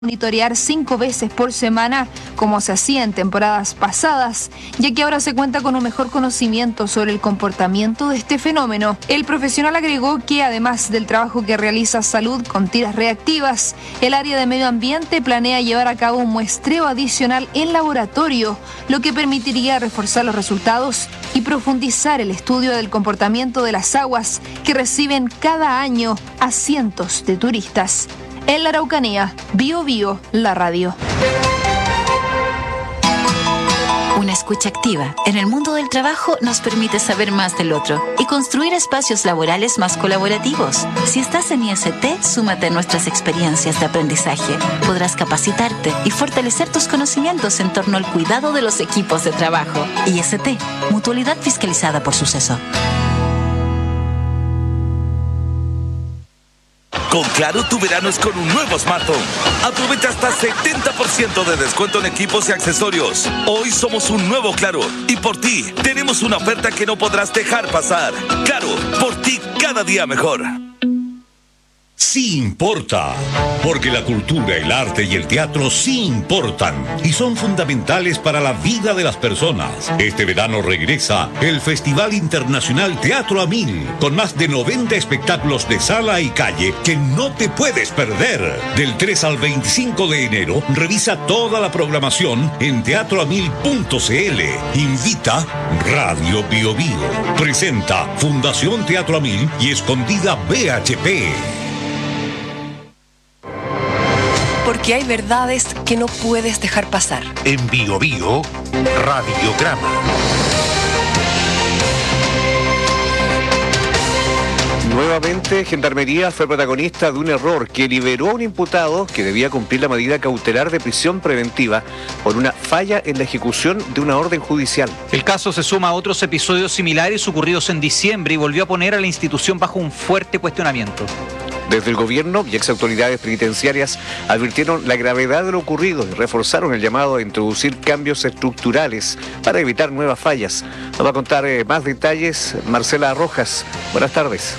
monitorear 5 veces por semana, como se hacía en temporadas pasadas, ya que ahora se cuenta con un mejor conocimiento sobre el comportamiento de este fenómeno. El profesional agregó que además del trabajo que realiza Salud con tiras reactivas, el área de medio ambiente planea llevar a cabo un muestreo adicional en laboratorio, lo que permitiría reforzar los resultados y profundizar el estudio del comportamiento de las aguas que reciben cada año a cientos de turistas. En la Araucanía, Bio Bio, la radio. Una escucha activa en el mundo del trabajo nos permite saber más del otro y construir espacios laborales más colaborativos. Si estás en IST, súmate a nuestras experiencias de aprendizaje. Podrás capacitarte y fortalecer tus conocimientos en torno al cuidado de los equipos de trabajo. IST, Mutualidad Fiscalizada por Suceso. Con Claro, tu verano es con un nuevo smartphone. Aprovecha hasta 70% de descuento en equipos y accesorios. Hoy somos un nuevo Claro y por ti tenemos una oferta que no podrás dejar pasar. Claro, por ti cada día mejor. Sí importa, porque la cultura, el arte y el teatro sí importan y son fundamentales para la vida de las personas. Este verano regresa el Festival Internacional Teatro a 1000, con más de 90 espectáculos de sala y calle que no te puedes perder. Del 3 al 25 de enero, revisa toda la programación en teatroamil.cl. Invita Radio Bio Bio. Presenta Fundación Teatro a 1000 y Escondida BHP. Porque hay verdades que no puedes dejar pasar. En Bio Bio, Radiograma. Nuevamente, Gendarmería fue protagonista de un error que liberó a un imputado que debía cumplir la medida cautelar de prisión preventiva por una falla en la ejecución de una orden judicial. El caso se suma a otros episodios similares ocurridos en diciembre y volvió a poner a la institución bajo un fuerte cuestionamiento. Desde el gobierno y exautoridades penitenciarias advirtieron la gravedad de lo ocurrido y reforzaron el llamado a introducir cambios estructurales para evitar nuevas fallas. Nos va a contar más detalles Marcela Rojas. Buenas tardes.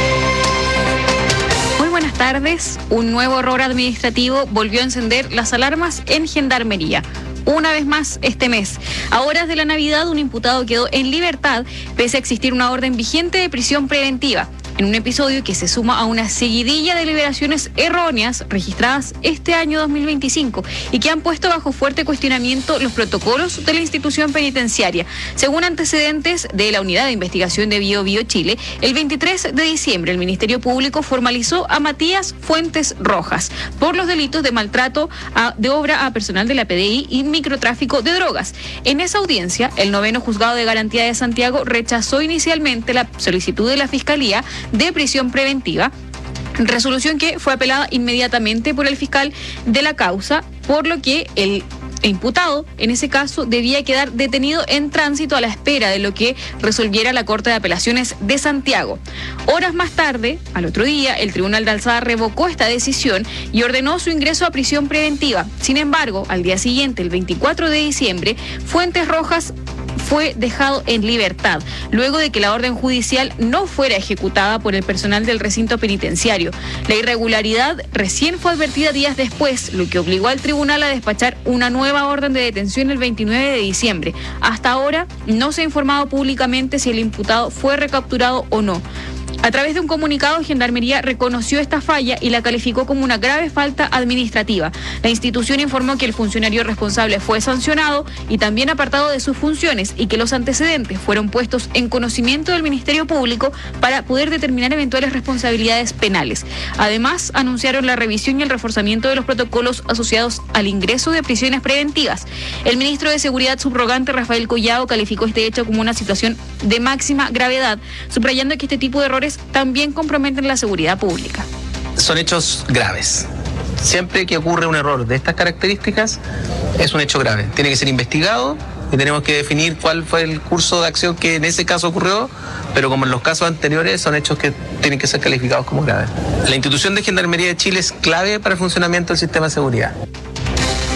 Muy buenas tardes. Un nuevo error administrativo volvió a encender las alarmas en Gendarmería. Una vez más este mes. A horas de la Navidad, un imputado quedó en libertad pese a existir una orden vigente de prisión preventiva, en un episodio que se suma a una seguidilla de liberaciones erróneas registradas este año 2025 y que han puesto bajo fuerte cuestionamiento los protocolos de la institución penitenciaria. Según antecedentes de la Unidad de Investigación de Bio Bio Chile, el 23 de diciembre el Ministerio Público formalizó a Matías Fuentes Rojas por los delitos de maltrato de obra a personal de la PDI y microtráfico de drogas. En esa audiencia, el 9º Juzgado de Garantía de Santiago rechazó inicialmente la solicitud de la Fiscalía de prisión preventiva, resolución que fue apelada inmediatamente por el fiscal de la causa, por lo que el imputado, en ese caso, debía quedar detenido en tránsito a la espera de lo que resolviera la Corte de Apelaciones de Santiago. Horas más tarde, al otro día, el Tribunal de Alzada revocó esta decisión y ordenó su ingreso a prisión preventiva. Sin embargo, al día siguiente, el 24 de diciembre, Fuentes Rojas fue dejado en libertad, luego de que la orden judicial no fuera ejecutada por el personal del recinto penitenciario. La irregularidad recién fue advertida días después, lo que obligó al tribunal a despachar una nueva orden de detención el 29 de diciembre. Hasta ahora no se ha informado públicamente si el imputado fue recapturado o no. A través de un comunicado, Gendarmería reconoció esta falla y la calificó como una grave falta administrativa. La institución informó que el funcionario responsable fue sancionado y también apartado de sus funciones y que los antecedentes fueron puestos en conocimiento del Ministerio Público para poder determinar eventuales responsabilidades penales. Además, anunciaron la revisión y el reforzamiento de los protocolos asociados al ingreso de prisiones preventivas. El ministro de Seguridad subrogante, Rafael Collado, calificó este hecho como una situación de máxima gravedad, subrayando que este tipo de errores también comprometen la seguridad pública. Son hechos graves. Siempre que ocurre un error de estas características, es un hecho grave. Tiene que ser investigado y tenemos que definir cuál fue el curso de acción que en ese caso ocurrió, pero como en los casos anteriores, son hechos que tienen que ser calificados como graves. La institución de Gendarmería de Chile es clave para el funcionamiento del sistema de seguridad.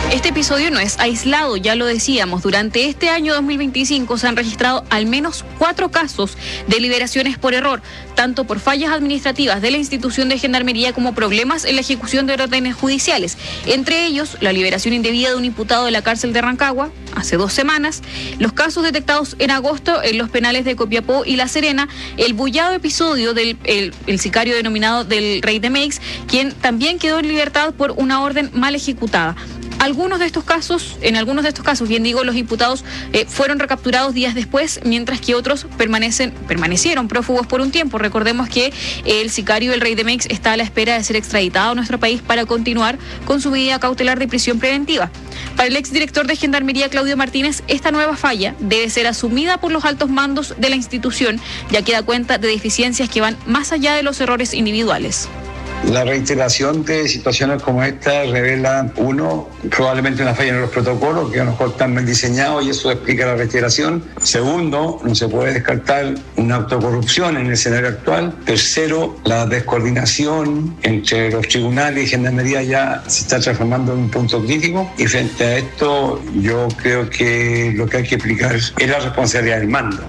Este episodio no es aislado, ya lo decíamos. Durante este año 2025 se han registrado al menos 4 casos de liberaciones por error, tanto por fallas administrativas de la institución de Gendarmería como problemas en la ejecución de órdenes judiciales. Entre ellos, la liberación indebida de un imputado de la cárcel de Rancagua hace 2 semanas, los casos detectados en agosto en los penales de Copiapó y La Serena, el bullado episodio del el sicario denominado del Rey de Meix, quien también quedó en libertad por una orden mal ejecutada. En algunos de estos casos, bien digo, los imputados fueron recapturados días después, mientras que otros permanecieron prófugos por un tiempo. Recordemos que el sicario del Rey de Meix está a la espera de ser extraditado a nuestro país para continuar con su medida cautelar de prisión preventiva. Para el exdirector de Gendarmería, Claudio Martínez, esta nueva falla debe ser asumida por los altos mandos de la institución, ya que da cuenta de deficiencias que van más allá de los errores individuales. La reiteración de situaciones como esta revela, uno, probablemente una falla en los protocolos que a lo mejor están mal diseñados y eso explica la reiteración. Segundo, no se puede descartar una autocorrupción en el escenario actual. Tercero, la descoordinación entre los tribunales y Gendarmería ya se está transformando en un punto crítico. Y frente a esto, yo creo que lo que hay que explicar es la responsabilidad del mando.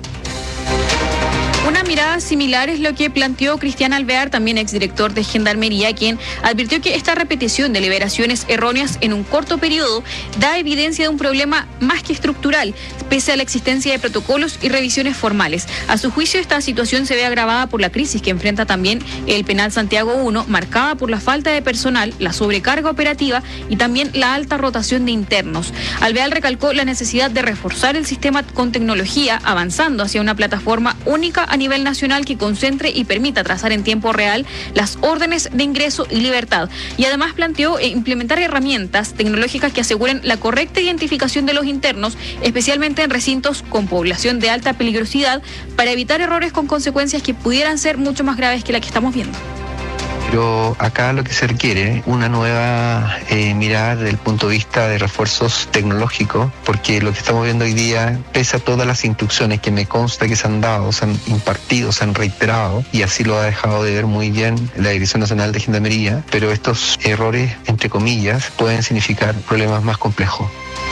Una mirada similar es lo que planteó Cristian Alvear, también exdirector de Gendarmería, quien advirtió que esta repetición de liberaciones erróneas en un corto periodo da evidencia de un problema más que estructural, pese a la existencia de protocolos y revisiones formales. A su juicio, esta situación se ve agravada por la crisis que enfrenta también el Penal Santiago I, marcada por la falta de personal, la sobrecarga operativa y también la alta rotación de internos. Alvear recalcó la necesidad de reforzar el sistema con tecnología, avanzando hacia una plataforma única a nivel nacional que concentre y permita trazar en tiempo real las órdenes de ingreso y libertad. Y además planteó implementar herramientas tecnológicas que aseguren la correcta identificación de los internos, especialmente en recintos con población de alta peligrosidad, para evitar errores con consecuencias que pudieran ser mucho más graves que la que estamos viendo. Pero acá lo que se requiere una nueva mirada desde el punto de vista de refuerzos tecnológicos, porque lo que estamos viendo hoy día, pese a todas las instrucciones que me consta que se han dado, se han impartido, se han reiterado, y así lo ha dejado de ver muy bien la Dirección Nacional de Gendarmería, pero estos errores, entre comillas, pueden significar problemas más complejos.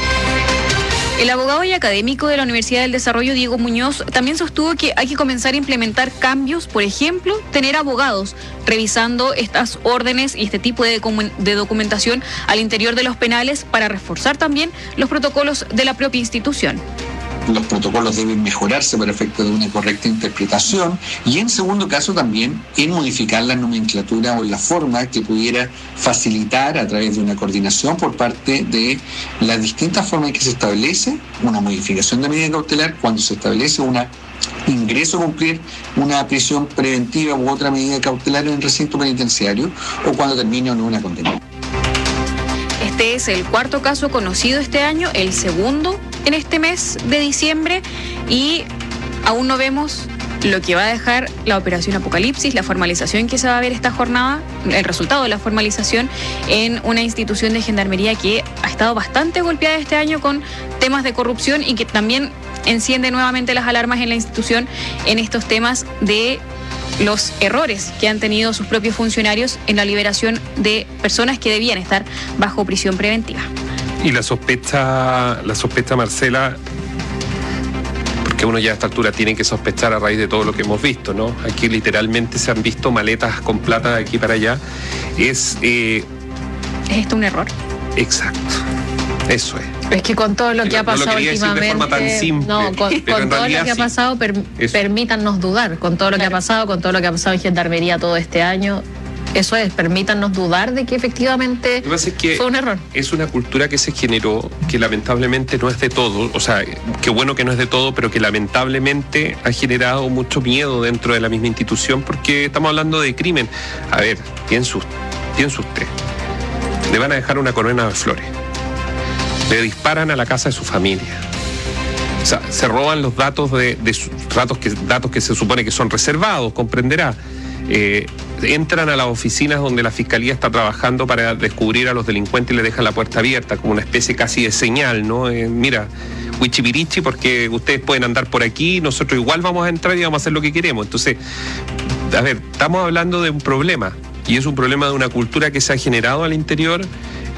El abogado y académico de la Universidad del Desarrollo, Diego Muñoz, también sostuvo que hay que comenzar a implementar cambios, por ejemplo, tener abogados revisando estas órdenes y este tipo de documentación al interior de los penales para reforzar también los protocolos de la propia institución. Los protocolos deben mejorarse para efecto de una correcta interpretación y en segundo caso también en modificar la nomenclatura o la forma que pudiera facilitar a través de una coordinación por parte de las distintas formas en que se establece una modificación de medida cautelar cuando se establece un ingreso a cumplir una prisión preventiva u otra medida cautelar en el recinto penitenciario o cuando termine o no una condena. Este es el 4º caso conocido este año, el segundo en este mes de diciembre, y aún no vemos lo que va a dejar la operación Apocalipsis, la formalización que se va a ver esta jornada, el resultado de la formalización en una institución de Gendarmería que ha estado bastante golpeada este año con temas de corrupción y que también enciende nuevamente las alarmas en la institución en estos temas de los errores que han tenido sus propios funcionarios en la liberación de personas que debían estar bajo prisión preventiva. Y la sospecha, Marcela, porque uno ya a esta altura tiene que sospechar a raíz de todo lo que hemos visto, ¿no? Aquí literalmente se han visto maletas con plata de aquí para allá. ¿Es esto un error? Exacto. Eso es. Es que con todo lo que ha pasado últimamente, de forma tan simple, con todo lo que ha pasado, permítannos dudar, con todo lo que ha pasado, en Gendarmería todo este año. Eso es, permítanos dudar de que efectivamente fue un error. Es una cultura que se generó, que lamentablemente no es de todo, o sea, qué bueno que no es de todo, pero que lamentablemente ha generado mucho miedo dentro de la misma institución, porque estamos hablando de crimen. A ver, piense usted, le van a dejar una corona de flores, le disparan a la casa de su familia, o sea, se roban los datos datos que se supone que son reservados, comprenderá. Entran a las oficinas donde la fiscalía está trabajando para descubrir a los delincuentes y le dejan la puerta abierta como una especie casi de señal, ¿no? Mira, huichipirichi, porque ustedes pueden andar por aquí, nosotros igual vamos a entrar y vamos a hacer lo que queremos. Entonces, a ver, estamos hablando de un problema, y es un problema de una cultura que se ha generado al interior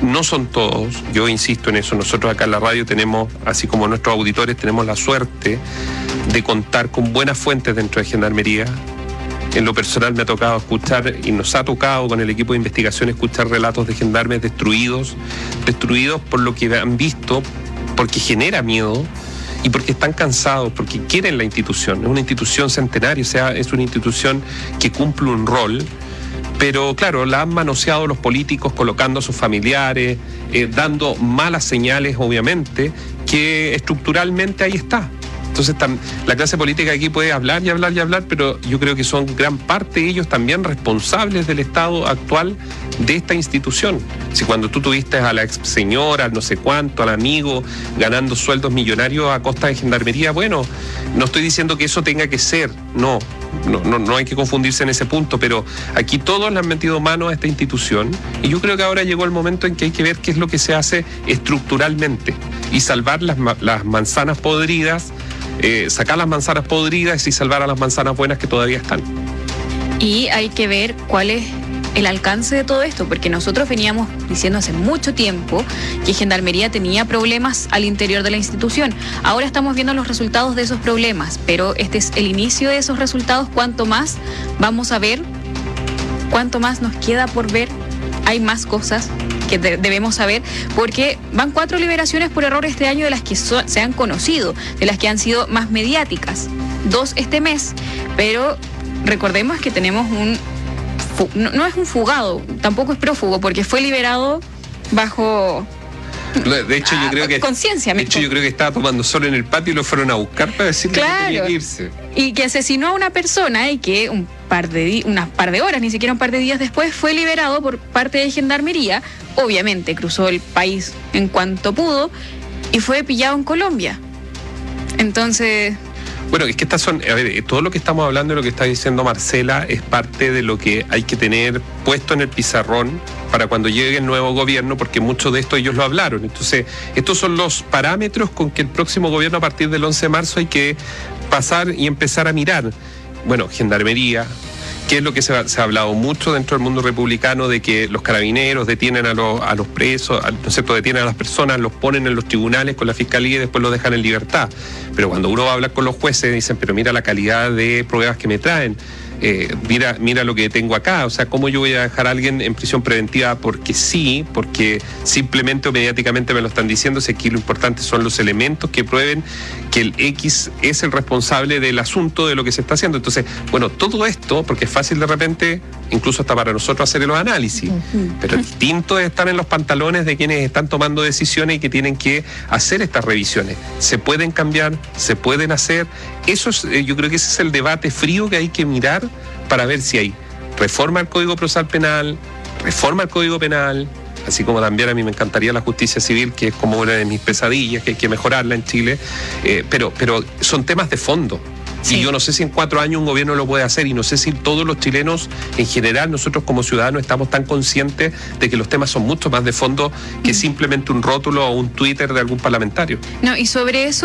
No son todos, yo insisto en eso. Nosotros acá en la radio tenemos, así como nuestros auditores, tenemos la suerte de contar con buenas fuentes dentro de Gendarmería. En lo personal me ha tocado escuchar, y nos ha tocado con el equipo de investigación escuchar relatos de gendarmes destruidos por lo que han visto, porque genera miedo y porque están cansados, porque quieren la institución. Es una institución centenaria, o sea, es una institución que cumple un rol, pero claro, la han manoseado los políticos colocando a sus familiares, dando malas señales, obviamente, que estructuralmente ahí está. Entonces la clase política aquí puede hablar y hablar y hablar, pero yo creo que son gran parte de ellos también responsables del estado actual de esta institución. Si cuando tú tuviste a la ex señora, al no sé cuánto, al amigo, ganando sueldos millonarios a costa de Gendarmería, bueno, no estoy diciendo que eso tenga que ser, no hay que confundirse en ese punto, pero aquí todos le han metido mano a esta institución y yo creo que ahora llegó el momento en que hay que ver qué es lo que se hace estructuralmente y salvar las manzanas podridas, sacar las manzanas podridas y salvar a las manzanas buenas que todavía están. Y hay que ver cuál es el alcance de todo esto, porque nosotros veníamos diciendo hace mucho tiempo que Gendarmería tenía problemas al interior de la institución. Ahora estamos viendo los resultados de esos problemas, pero este es el inicio de esos resultados. Cuanto más vamos a ver, cuanto más nos queda por ver, hay más cosas que debemos saber, porque van 4 liberaciones por error este año de las que se han conocido, de las que han sido más mediáticas, 2 este mes, pero recordemos que tenemos no es un fugado, tampoco es prófugo, porque fue liberado bajo... De hecho, yo creo que conciencia. De hecho, yo creo que estaba tomando sol en el patio y lo fueron a buscar para decirle que tenía que irse. Y que asesinó a una persona y que unas par de horas, ni siquiera un par de días después, fue liberado por parte de Gendarmería. Obviamente cruzó el país en cuanto pudo y fue pillado en Colombia. Entonces... Bueno, es que estas son, a ver, todo lo que estamos hablando y lo que está diciendo Marcela es parte de lo que hay que tener puesto en el pizarrón para cuando llegue el nuevo gobierno, porque mucho de esto ellos lo hablaron. Entonces, estos son los parámetros con que el próximo gobierno a partir del 11 de marzo hay que pasar y empezar a mirar. Bueno, Gendarmería, que es lo que se ha hablado mucho dentro del mundo republicano, de que los carabineros detienen a los presos, ¿no es cierto?, detienen a las personas, los ponen en los tribunales con la fiscalía y después los dejan en libertad. Pero cuando uno va a hablar con los jueces, dicen, pero mira la calidad de pruebas que me traen. Mira lo que tengo acá, o sea, ¿cómo yo voy a dejar a alguien en prisión preventiva porque sí, porque simplemente o mediáticamente me lo están diciendo? Si aquí lo importante son los elementos que prueben que el X es el responsable del asunto de lo que se está haciendo. Entonces, bueno, todo esto, porque es fácil de repente, incluso hasta para nosotros hacer los análisis, pero distinto es estar en los pantalones de quienes están tomando decisiones y que tienen que hacer estas revisiones. Se pueden cambiar, se pueden hacer. Eso es, yo creo que ese es el debate frío que hay que mirar para ver si hay reforma al Código Procesal Penal, reforma al Código Penal, así como también a mí me encantaría la justicia civil, que es como una de mis pesadillas, que hay que mejorarla en Chile, pero son temas de fondo. Sí. Y yo no sé si en 4 años un gobierno lo puede hacer, y no sé si todos los chilenos en general, nosotros como ciudadanos, estamos tan conscientes de que los temas son mucho más de fondo que simplemente un rótulo o un Twitter de algún parlamentario. No, y sobre eso...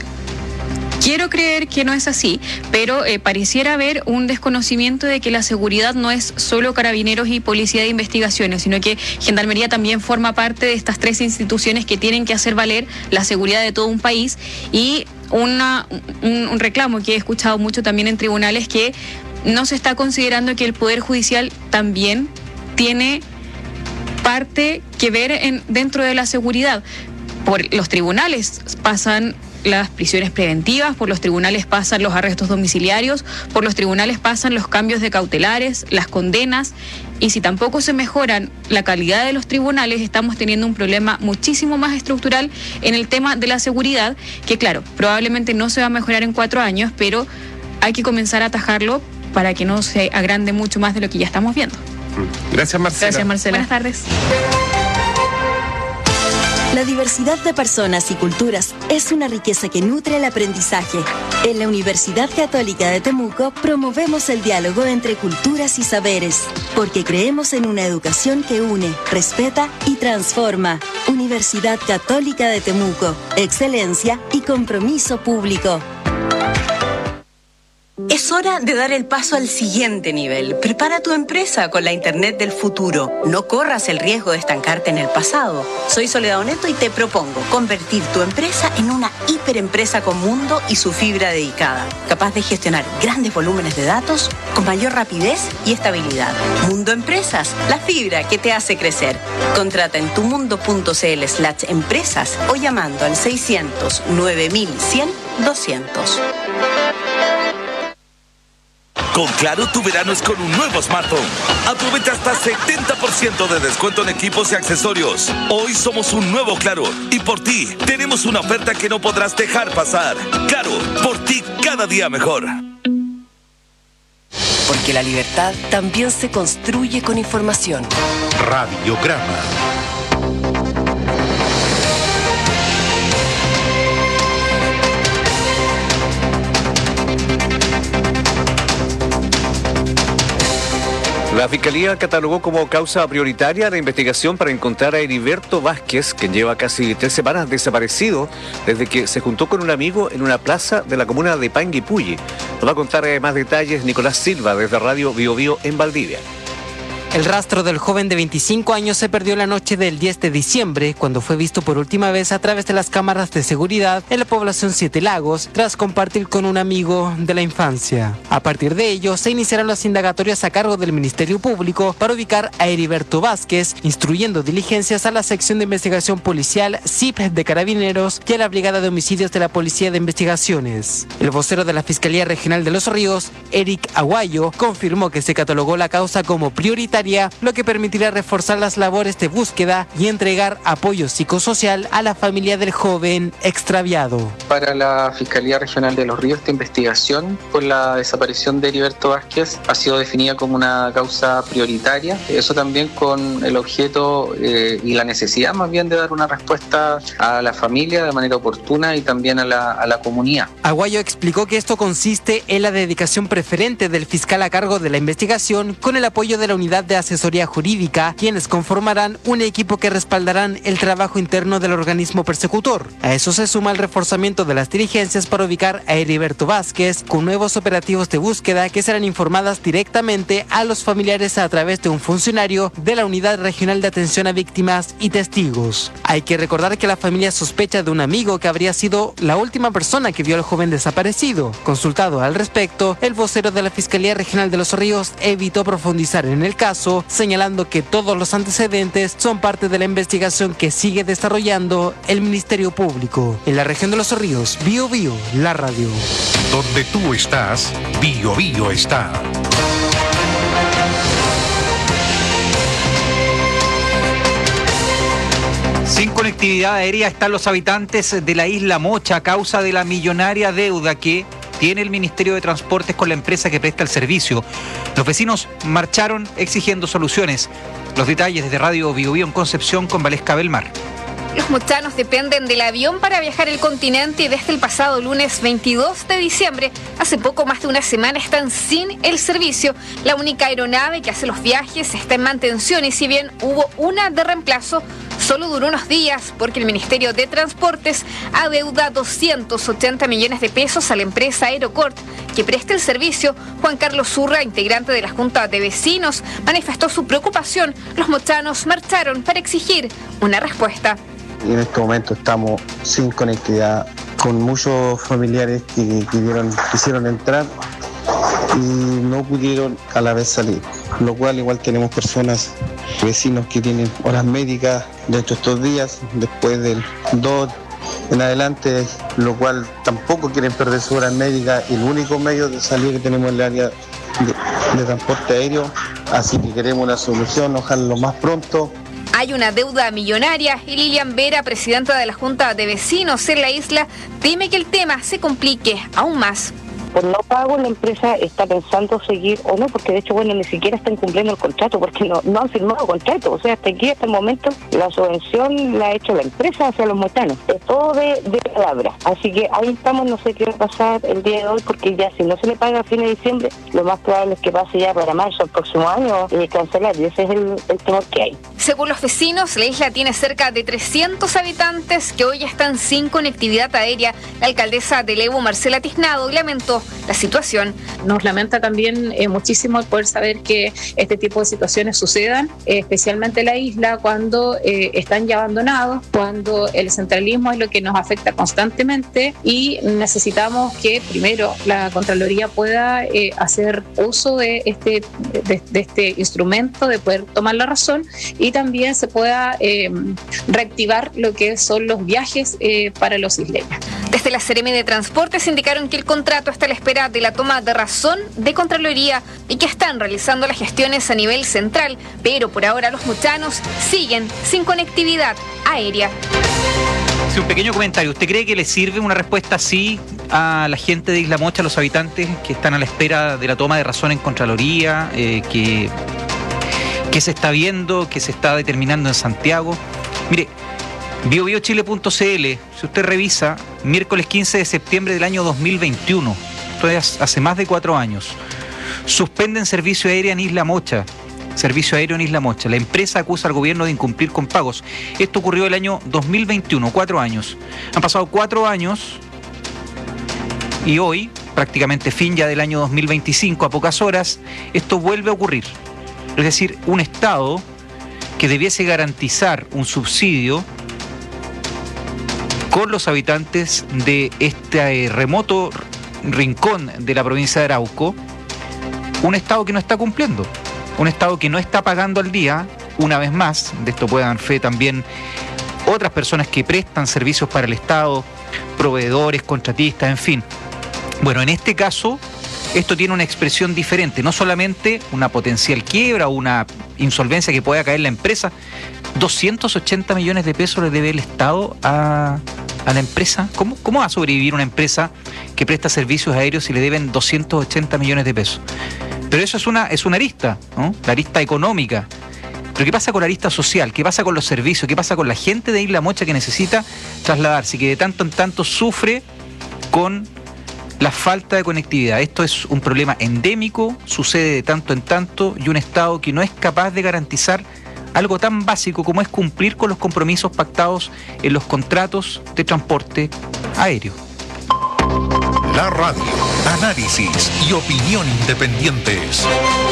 Quiero creer que no es así, pero pareciera haber un desconocimiento de que la seguridad no es solo Carabineros y Policía de Investigaciones, sino que Gendarmería también forma parte de estas 3 instituciones que tienen que hacer valer la seguridad de todo un país. Y un reclamo que he escuchado mucho también en tribunales, que no se está considerando que el Poder Judicial también tiene parte que ver dentro de la seguridad. Por los tribunales pasan las prisiones preventivas, por los tribunales pasan los arrestos domiciliarios, por los tribunales pasan los cambios de cautelares, las condenas, y si tampoco se mejoran la calidad de los tribunales, estamos teniendo un problema muchísimo más estructural en el tema de la seguridad, que claro, probablemente no se va a mejorar en 4 años, pero hay que comenzar a atajarlo para que no se agrande mucho más de lo que ya estamos viendo. Gracias, Marcela. Gracias, Marcela. Buenas tardes. La diversidad de personas y culturas es una riqueza que nutre el aprendizaje. En la Universidad Católica de Temuco promovemos el diálogo entre culturas y saberes, porque creemos en una educación que une, respeta y transforma. Universidad Católica de Temuco, excelencia y compromiso público. Es hora de dar el paso al siguiente nivel. Prepara tu empresa con la Internet del futuro. No corras el riesgo de estancarte en el pasado. Soy Soledad Oneto y te propongo convertir tu empresa en una hiperempresa con mundo y su fibra dedicada, capaz de gestionar grandes volúmenes de datos con mayor rapidez y estabilidad. Mundo Empresas, la fibra que te hace crecer. Contrata en tumundo.cl/empresas o llamando al 600 9100 200. Con Claro, tu verano es con un nuevo smartphone. Aprovecha hasta 70% de descuento en equipos y accesorios. Hoy somos un nuevo Claro y por ti tenemos una oferta que no podrás dejar pasar. Claro, por ti cada día mejor. Porque la libertad también se construye con información. Radiograma. La Fiscalía catalogó como causa prioritaria la investigación para encontrar a Heriberto Vázquez, quien lleva casi 3 semanas desaparecido desde que se juntó con un amigo en una plaza de la comuna de Panguipulli. Nos va a contar más detalles Nicolás Silva desde Radio Bio Bio en Valdivia. El rastro del joven de 25 años se perdió la noche del 10 de diciembre, cuando fue visto por última vez a través de las cámaras de seguridad en la población Siete Lagos, tras compartir con un amigo de la infancia. A partir de ello, se iniciaron las indagatorias a cargo del Ministerio Público para ubicar a Heriberto Vázquez, instruyendo diligencias a la sección de investigación policial CIP de Carabineros y a la Brigada de Homicidios de la Policía de Investigaciones. El vocero de la Fiscalía Regional de Los Ríos, Eric Aguayo, confirmó que se catalogó la causa como prioritaria, lo que permitirá reforzar las labores de búsqueda y entregar apoyo psicosocial a la familia del joven extraviado. Para la Fiscalía Regional de Los Ríos, esta investigación por la desaparición de Heriberto Vázquez ha sido definida como una causa prioritaria. Eso también con el objeto y la necesidad más bien de dar una respuesta a la familia de manera oportuna y también a la comunidad. Aguayo explicó que esto consiste en la dedicación preferente del fiscal a cargo de la investigación con el apoyo de la unidad de asesoría jurídica, quienes conformarán un equipo que respaldarán el trabajo interno del organismo persecutor. A eso se suma el reforzamiento de las diligencias para ubicar a Heriberto Vázquez, con nuevos operativos de búsqueda que serán informadas directamente a los familiares a través de un funcionario de la Unidad Regional de Atención a Víctimas y Testigos. Hay que recordar que la familia sospecha de un amigo que habría sido la última persona que vio al joven desaparecido. Consultado al respecto, el vocero de la Fiscalía Regional de Los Ríos evitó profundizar en el caso, señalando que todos los antecedentes son parte de la investigación que sigue desarrollando el Ministerio Público. En la región de Los Ríos, Bio Bio, la radio. Donde tú estás, Bio Bio está. Sin conectividad aérea están los habitantes de la isla Mocha a causa de la millonaria deuda que tiene el Ministerio de Transportes con la empresa que presta el servicio. Los vecinos marcharon exigiendo soluciones. Los detalles desde Radio Bio Bio en Concepción con Valesca Belmar. Los mochanos dependen del avión para viajar el continente y desde el pasado lunes 22 de diciembre, hace poco más de una semana, están sin el servicio. La única aeronave que hace los viajes está en mantención y si bien hubo una de reemplazo, solo duró unos días porque el Ministerio de Transportes adeuda 280 millones de pesos a la empresa Aerocort que presta el servicio. Juan Carlos Zurra, integrante de la Junta de Vecinos, manifestó su preocupación. Los mochanos marcharon para exigir una respuesta. En este momento estamos sin conectividad, con muchos familiares que quisieron entrar y no pudieron a la vez salir, lo cual igual tenemos personas, vecinos que tienen horas médicas dentro de estos días, después del 2 en adelante, lo cual tampoco quieren perder sus horas médicas y el único medio de salir que tenemos en el área de transporte aéreo, así que queremos una solución, ojalá lo más pronto. Hay una deuda millonaria y Lilian Vera, presidenta de la Junta de Vecinos en la isla, teme que el tema se complique aún más. Por no pago la empresa está pensando seguir o no, porque de hecho, bueno, ni siquiera están cumpliendo el contrato, porque no han firmado contrato. O sea, hasta aquí, hasta el momento, la subvención la ha hecho la empresa hacia los mochanos. Es todo de palabra. Así que ahí estamos, no sé qué va a pasar el día de hoy, porque ya si no se le paga a fin de diciembre, lo más probable es que pase ya para marzo del próximo año y cancelar, y ese es el temor que hay. Según los vecinos, la isla tiene cerca de 300 habitantes que hoy están sin conectividad aérea. La alcaldesa de Lebu, Marcela Tiznado, lamentó la situación. Nos lamenta también muchísimo el poder saber que este tipo de situaciones sucedan, especialmente en la isla, cuando están ya abandonados, cuando el centralismo es lo que nos afecta constantemente, y necesitamos que primero la Contraloría pueda hacer uso de este instrumento de poder tomar la razón, y también se pueda reactivar lo que son los viajes para los isleños. Desde la Seremi de Transportes indicaron que el contrato está a la espera de la toma de razón de Contraloría y que están realizando las gestiones a nivel central, pero por ahora los mochanos siguen sin conectividad aérea. Sí, un pequeño comentario. ¿Usted cree que le sirve una respuesta así a la gente de Isla Mocha, a los habitantes que están a la espera de la toma de razón en Contraloría, que se está viendo, que se está determinando en Santiago? Mire, biobiochile.cl, si usted revisa, miércoles 15 de septiembre del año 2021, esto es hace más de 4 años, suspenden servicio aéreo en Isla Mocha. Servicio aéreo en Isla Mocha. La empresa acusa al gobierno de incumplir con pagos. Esto ocurrió el año 2021, 4 años. Han pasado 4 años y hoy, prácticamente fin ya del año 2025, a pocas horas, esto vuelve a ocurrir. Es decir, un Estado que debiese garantizar un subsidio con los habitantes de este remoto rincón de la provincia de Arauco, un Estado que no está cumpliendo. Un Estado que no está pagando al día, una vez más, de esto pueden dar fe también otras personas que prestan servicios para el Estado, proveedores, contratistas, en fin. Bueno, en este caso, esto tiene una expresión diferente, no solamente una potencial quiebra o una insolvencia que pueda caer la empresa. 280 millones de pesos le debe el Estado a la empresa. ¿Cómo va a sobrevivir una empresa que presta servicios aéreos si le deben 280 millones de pesos? Pero eso es una arista, ¿no? La arista económica. Pero ¿qué pasa con la arista social? ¿Qué pasa con los servicios? ¿Qué pasa con la gente de Isla Mocha que necesita trasladarse y que de tanto en tanto sufre con la falta de conectividad? Esto es un problema endémico, sucede de tanto en tanto, y un Estado que no es capaz de garantizar algo tan básico como es cumplir con los compromisos pactados en los contratos de transporte aéreo. La radio, análisis y opinión independientes.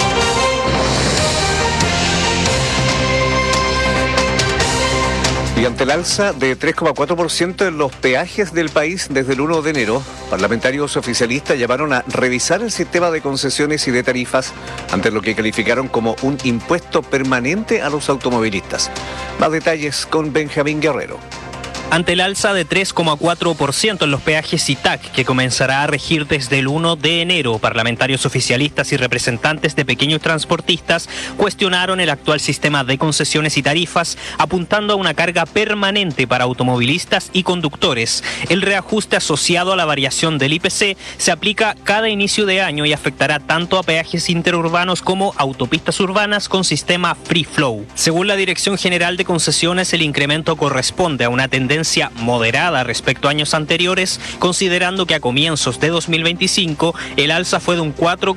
Y ante el alza de 3,4% en los peajes del país desde el 1 de enero, parlamentarios oficialistas llamaron a revisar el sistema de concesiones y de tarifas ante lo que calificaron como un impuesto permanente a los automovilistas. Más detalles con Benjamín Guerrero. Ante el alza de 3,4% en los peajes SITAC, que comenzará a regir desde el 1 de enero, parlamentarios oficialistas y representantes de pequeños transportistas cuestionaron el actual sistema de concesiones y tarifas, apuntando a una carga permanente para automovilistas y conductores. El reajuste asociado a la variación del IPC se aplica cada inicio de año y afectará tanto a peajes interurbanos como autopistas urbanas con sistema Free Flow. Según la Dirección General de Concesiones, el incremento corresponde a una tendencia moderada respecto a años anteriores, considerando que a comienzos de 2025 el alza fue de un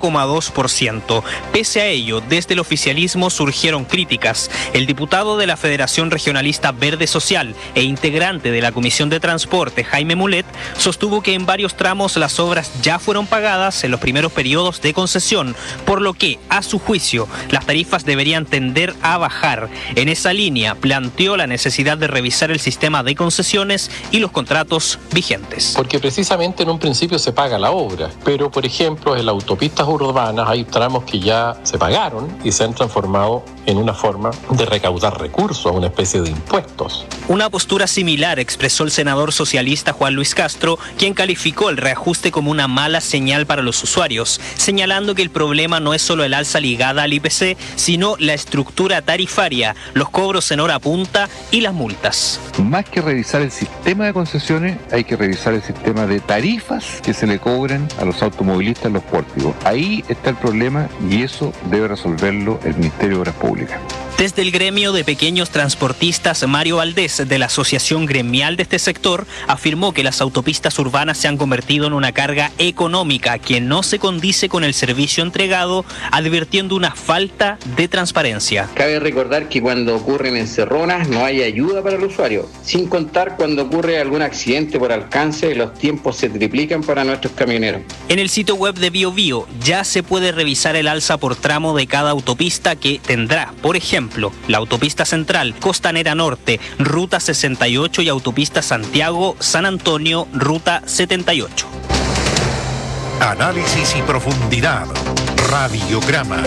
4,2%. Pese a ello, desde el oficialismo surgieron críticas. El diputado de la Federación Regionalista Verde Social e integrante de la Comisión de Transporte, Jaime Mulet, sostuvo que en varios tramos las obras ya fueron pagadas en los primeros periodos de concesión, por lo que, a su juicio, las tarifas deberían tender a bajar. En esa línea, planteó la necesidad de revisar el sistema de concesiones y los contratos vigentes. Porque precisamente en un principio se paga la obra, pero por ejemplo en las autopistas urbanas hay tramos que ya se pagaron y se han transformado en una forma de recaudar recursos, una especie de impuestos. Una postura similar expresó el senador socialista Juan Luis Castro, quien calificó el reajuste como una mala señal para los usuarios, señalando que el problema no es solo el alza ligada al IPC, sino la estructura tarifaria, los cobros en hora punta y las multas. Más que revisar el sistema de concesiones, hay que revisar el sistema de tarifas que se le cobran a los automovilistas en los pórticos. Ahí está el problema y eso debe resolverlo el Ministerio de Obras Públicas. Desde el gremio de pequeños transportistas, Mario Valdés, de la Asociación Gremial de este sector, afirmó que las autopistas urbanas se han convertido en una carga económica que no se condice con el servicio entregado, advirtiendo una falta de transparencia. Cabe recordar que cuando ocurren encerronas no hay ayuda para el usuario, sin contar cuando ocurre algún accidente por alcance, los tiempos se triplican para nuestros camioneros. En el sitio web de BioBio ya se puede revisar el alza por tramo de cada autopista que tendrá, por ejemplo, la autopista central, Costanera Norte, Ruta 68 y autopista Santiago-San Antonio, Ruta 78. Análisis y profundidad. Radiograma.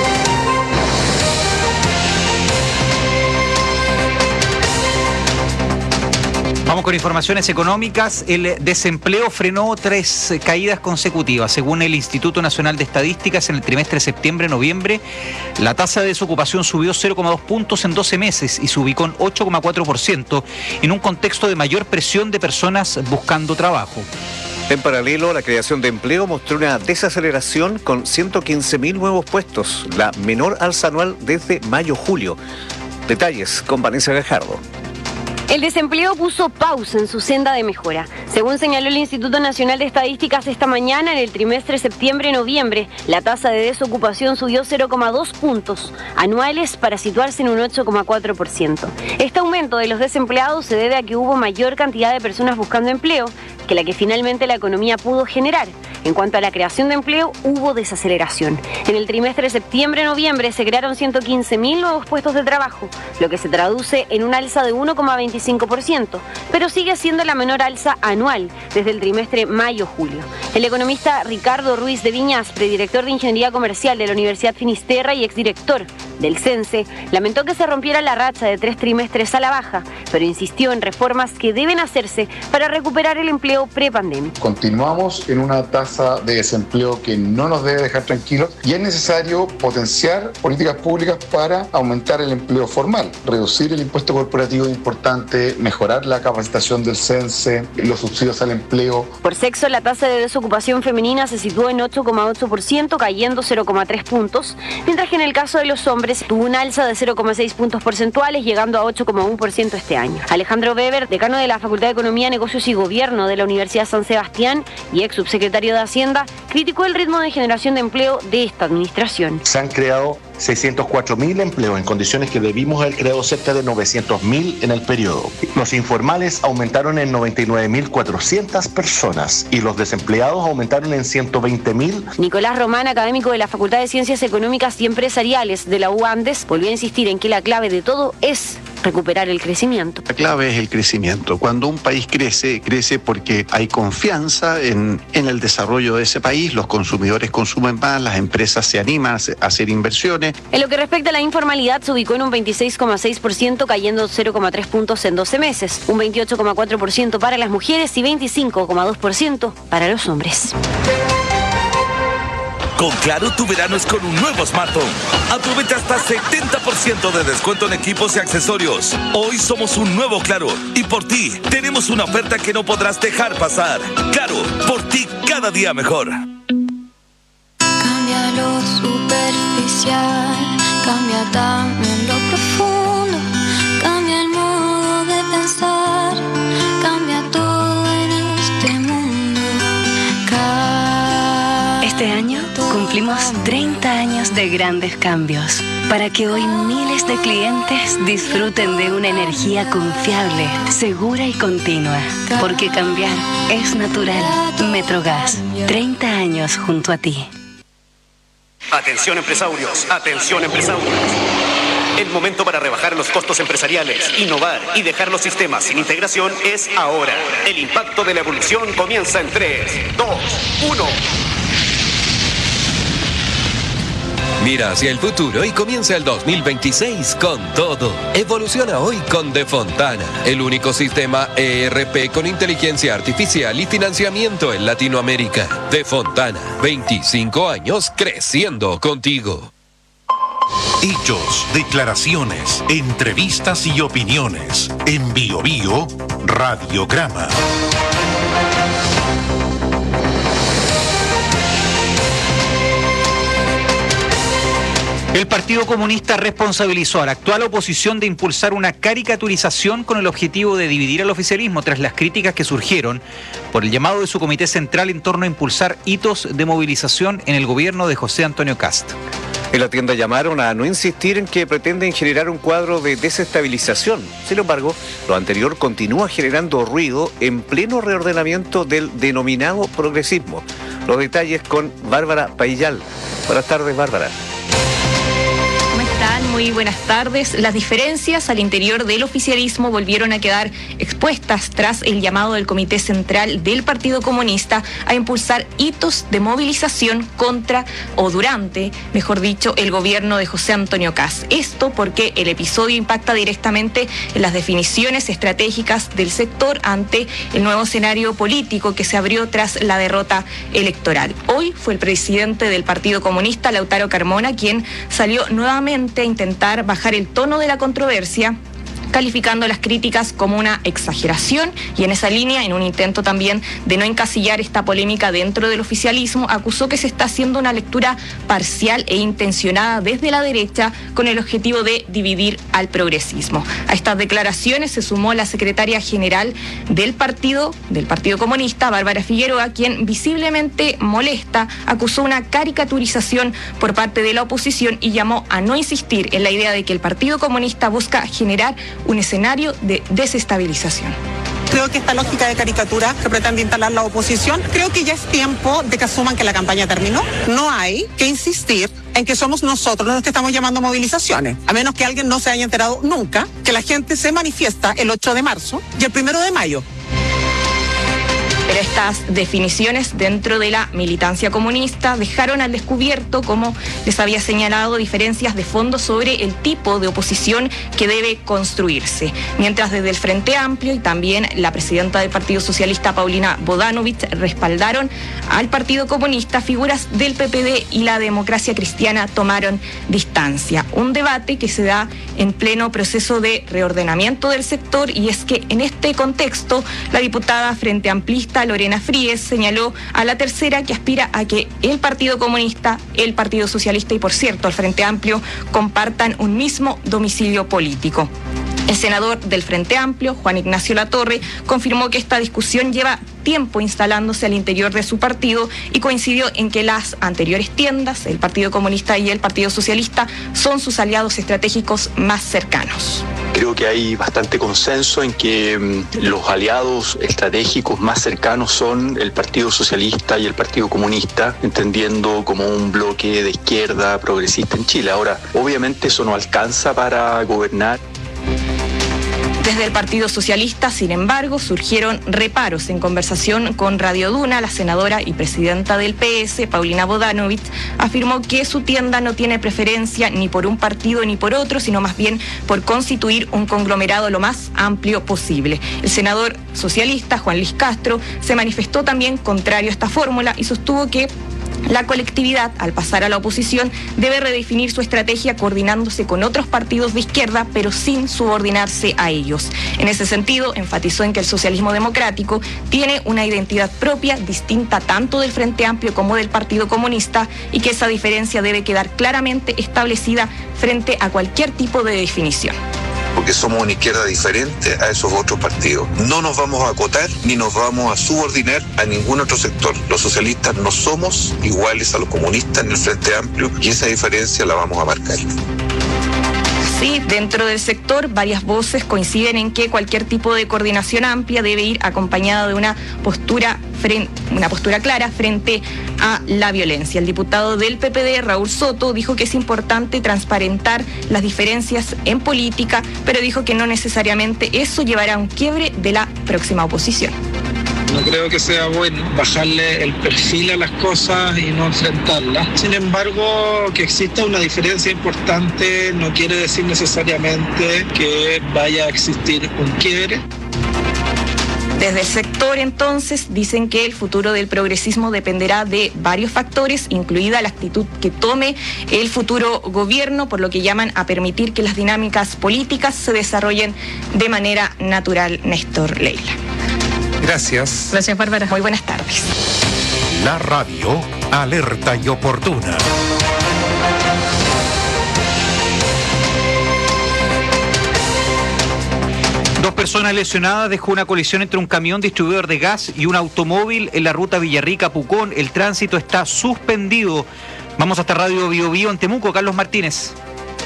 Vamos con informaciones económicas. El desempleo frenó 3 caídas consecutivas. Según el Instituto Nacional de Estadísticas, en el trimestre septiembre-noviembre, la tasa de desocupación subió 0,2 puntos en 12 meses y se ubicó en 8,4% en un contexto de mayor presión de personas buscando trabajo. En paralelo, la creación de empleo mostró una desaceleración con 115.000 nuevos puestos, la menor alza anual desde mayo-julio. Detalles con Vanessa Gajardo. El desempleo puso pausa en su senda de mejora. Según señaló el Instituto Nacional de Estadísticas esta mañana, en el trimestre septiembre-noviembre, la tasa de desocupación subió 0,2 puntos anuales para situarse en un 8,4%. Este aumento de los desempleados se debe a que hubo mayor cantidad de personas buscando empleo que la que finalmente la economía pudo generar. En cuanto a la creación de empleo, hubo desaceleración. En el trimestre septiembre-noviembre se crearon 115.000 nuevos puestos de trabajo, lo que se traduce en un alza de 1,25%, pero sigue siendo la menor alza anual desde el trimestre mayo-julio. El economista Ricardo Ruiz de Viñaspre, director de Ingeniería Comercial de la Universidad Finisterra y exdirector del CENSE, lamentó que se rompiera la racha de 3 trimestres a la baja, pero insistió en reformas que deben hacerse para recuperar el empleo prepandemia. Continuamos en una tasa de desempleo que no nos debe dejar tranquilos y es necesario potenciar políticas públicas para aumentar el empleo formal, reducir el impuesto corporativo importante, mejorar la capacitación del CENSE, los subsidios al empleo. Por sexo, la tasa de desocupación femenina se situó en 8,8%, cayendo 0,3 puntos, mientras que en el caso de los hombres tuvo una alza de 0,6 puntos porcentuales, llegando a 8,1% este año. Alejandro Weber, decano de la Facultad de Economía, Negocios y Gobierno de la Universidad San Sebastián y ex subsecretario de Hacienda, criticó el ritmo de generación de empleo de esta administración. Se han creado 604.000 empleos en condiciones que debimos haber creado cerca de 900.000 en el periodo. Los informales aumentaron en 99.400 personas y los desempleados aumentaron en 120.000. Nicolás Román, académico de la Facultad de Ciencias Económicas y Empresariales de la UAndes, volvió a insistir en que la clave de todo es recuperar el crecimiento. La clave es el crecimiento. Cuando un país crece, crece porque hay confianza en el desarrollo de ese país, los consumidores consumen más, las empresas se animan a hacer inversiones. En lo que respecta a la informalidad, se ubicó en un 26,6%, cayendo 0,3 puntos en 12 meses, un 28,4% para las mujeres y 25,2% para los hombres. Con Claro, tu verano es con un nuevo smartphone. Aprovecha hasta 70% de descuento en equipos y accesorios. Hoy somos un nuevo Claro y por ti tenemos una oferta que no podrás dejar pasar. Claro, por ti cada día mejor. Cambia lo superficial, cambia también lo profundo, cambia el modo de pensar, cambia todo en este mundo. Este año cumplimos 30 años de grandes cambios para que hoy miles de clientes disfruten de una energía confiable, segura y continua. Porque cambiar es natural. Metrogas, 30 años junto a ti. Atención empresarios, atención empresarios. El momento para rebajar los costos empresariales, innovar y dejar los sistemas sin integración es ahora. El impacto de la evolución comienza en 3, 2, 1. Mira hacia el futuro y comienza el 2026 con todo. Evoluciona hoy con De Fontana, el único sistema ERP con inteligencia artificial y financiamiento en Latinoamérica. De Fontana, 25 años creciendo contigo. Hechos, declaraciones, entrevistas y opiniones. En BioBio, Radiograma. El Partido Comunista responsabilizó a la actual oposición de impulsar una caricaturización con el objetivo de dividir al oficialismo tras las críticas que surgieron por el llamado de su comité central en torno a impulsar hitos de movilización en el gobierno de José Antonio Kast. En la tienda llamaron a no insistir en que pretenden generar un cuadro de desestabilización. Sin embargo, lo anterior continúa generando ruido en pleno reordenamiento del denominado progresismo. Los detalles con Bárbara Paillal. Buenas tardes, Bárbara. Muy buenas tardes. Las diferencias al interior del oficialismo volvieron a quedar expuestas tras el llamado del Comité Central del Partido Comunista a impulsar hitos de movilización contra o durante, mejor dicho, el gobierno de José Antonio Kast. Esto porque el episodio impacta directamente en las definiciones estratégicas del sector ante el nuevo escenario político que se abrió tras la derrota electoral. Hoy fue el presidente del Partido Comunista, Lautaro Carmona, quien salió nuevamente a intentar bajar el tono de la controversia, calificando las críticas como una exageración, y en esa línea, en un intento también de no encasillar esta polémica dentro del oficialismo, acusó que se está haciendo una lectura parcial e intencionada desde la derecha con el objetivo de dividir al progresismo. A estas declaraciones se sumó la secretaria general del Partido Comunista, Bárbara Figueroa, quien visiblemente molesta acusó una caricaturización por parte de la oposición y llamó a no insistir en la idea de que el Partido Comunista busca generar un escenario de desestabilización. Creo que esta lógica de caricatura que pretende instalar la oposición, creo que ya es tiempo de que asuman que la campaña terminó. No hay que insistir en que somos nosotros los que estamos llamando movilizaciones, a menos que alguien no se haya enterado nunca que la gente se manifiesta el 8 de marzo y el 1 de mayo. Pero estas definiciones dentro de la militancia comunista dejaron al descubierto, como les había señalado, diferencias de fondo sobre el tipo de oposición que debe construirse. Mientras desde el Frente Amplio y también la presidenta del Partido Socialista, Paulina Bodanovich, respaldaron al Partido Comunista, figuras del PPD y la Democracia Cristiana tomaron distancia. Un debate que se da en pleno proceso de reordenamiento del sector, y es que en este contexto la diputada Frente Amplista Lorena Fríes señaló a la tercera que aspira a que el Partido Comunista, el Partido Socialista y, por cierto, el Frente Amplio compartan un mismo domicilio político. El senador del Frente Amplio, Juan Ignacio Latorre, confirmó que esta discusión lleva tiempo instalándose al interior de su partido y coincidió en que las anteriores tiendas, el Partido Comunista y el Partido Socialista, son sus aliados estratégicos más cercanos. Creo que hay bastante consenso en que los aliados estratégicos más cercanos son el Partido Socialista y el Partido Comunista, entendiendo como un bloque de izquierda progresista en Chile. Ahora, obviamente eso no alcanza para gobernar. Desde el Partido Socialista, sin embargo, surgieron reparos. En conversación con Radio Duna, la senadora y presidenta del PS, Paulina Bodanovich, afirmó que su tienda no tiene preferencia ni por un partido ni por otro, sino más bien por constituir un conglomerado lo más amplio posible. El senador socialista, Juan Luis Castro, se manifestó también contrario a esta fórmula y sostuvo que la colectividad, al pasar a la oposición, debe redefinir su estrategia coordinándose con otros partidos de izquierda, pero sin subordinarse a ellos. En ese sentido, enfatizó en que el socialismo democrático tiene una identidad propia, distinta tanto del Frente Amplio como del Partido Comunista, y que esa diferencia debe quedar claramente establecida frente a cualquier tipo de definición. Porque somos una izquierda diferente a esos otros partidos. No nos vamos a acotar ni nos vamos a subordinar a ningún otro sector. Los socialistas no somos iguales a los comunistas en el Frente Amplio, y esa diferencia la vamos a marcar. Sí, dentro del sector varias voces coinciden en que cualquier tipo de coordinación amplia debe ir acompañada de una postura clara frente a la violencia. El diputado del PPD, Raúl Soto, dijo que es importante transparentar las diferencias en política, pero dijo que no necesariamente eso llevará a un quiebre de la próxima oposición. No creo que sea bueno bajarle el perfil a las cosas y no enfrentarlas. Sin embargo, que exista una diferencia importante no quiere decir necesariamente que vaya a existir un quiebre. Desde el sector, entonces, dicen que el futuro del progresismo dependerá de varios factores, incluida la actitud que tome el futuro gobierno, por lo que llaman a permitir que las dinámicas políticas se desarrollen de manera natural. Néstor Leila. Gracias. Gracias, Bárbara. Muy buenas tardes. La radio, alerta y oportuna. 2 personas lesionadas dejó una colisión entre un camión distribuidor de gas y un automóvil en la ruta Villarrica-Pucón. El tránsito está suspendido. Vamos hasta Radio Bio Bio en Temuco. Carlos Martínez.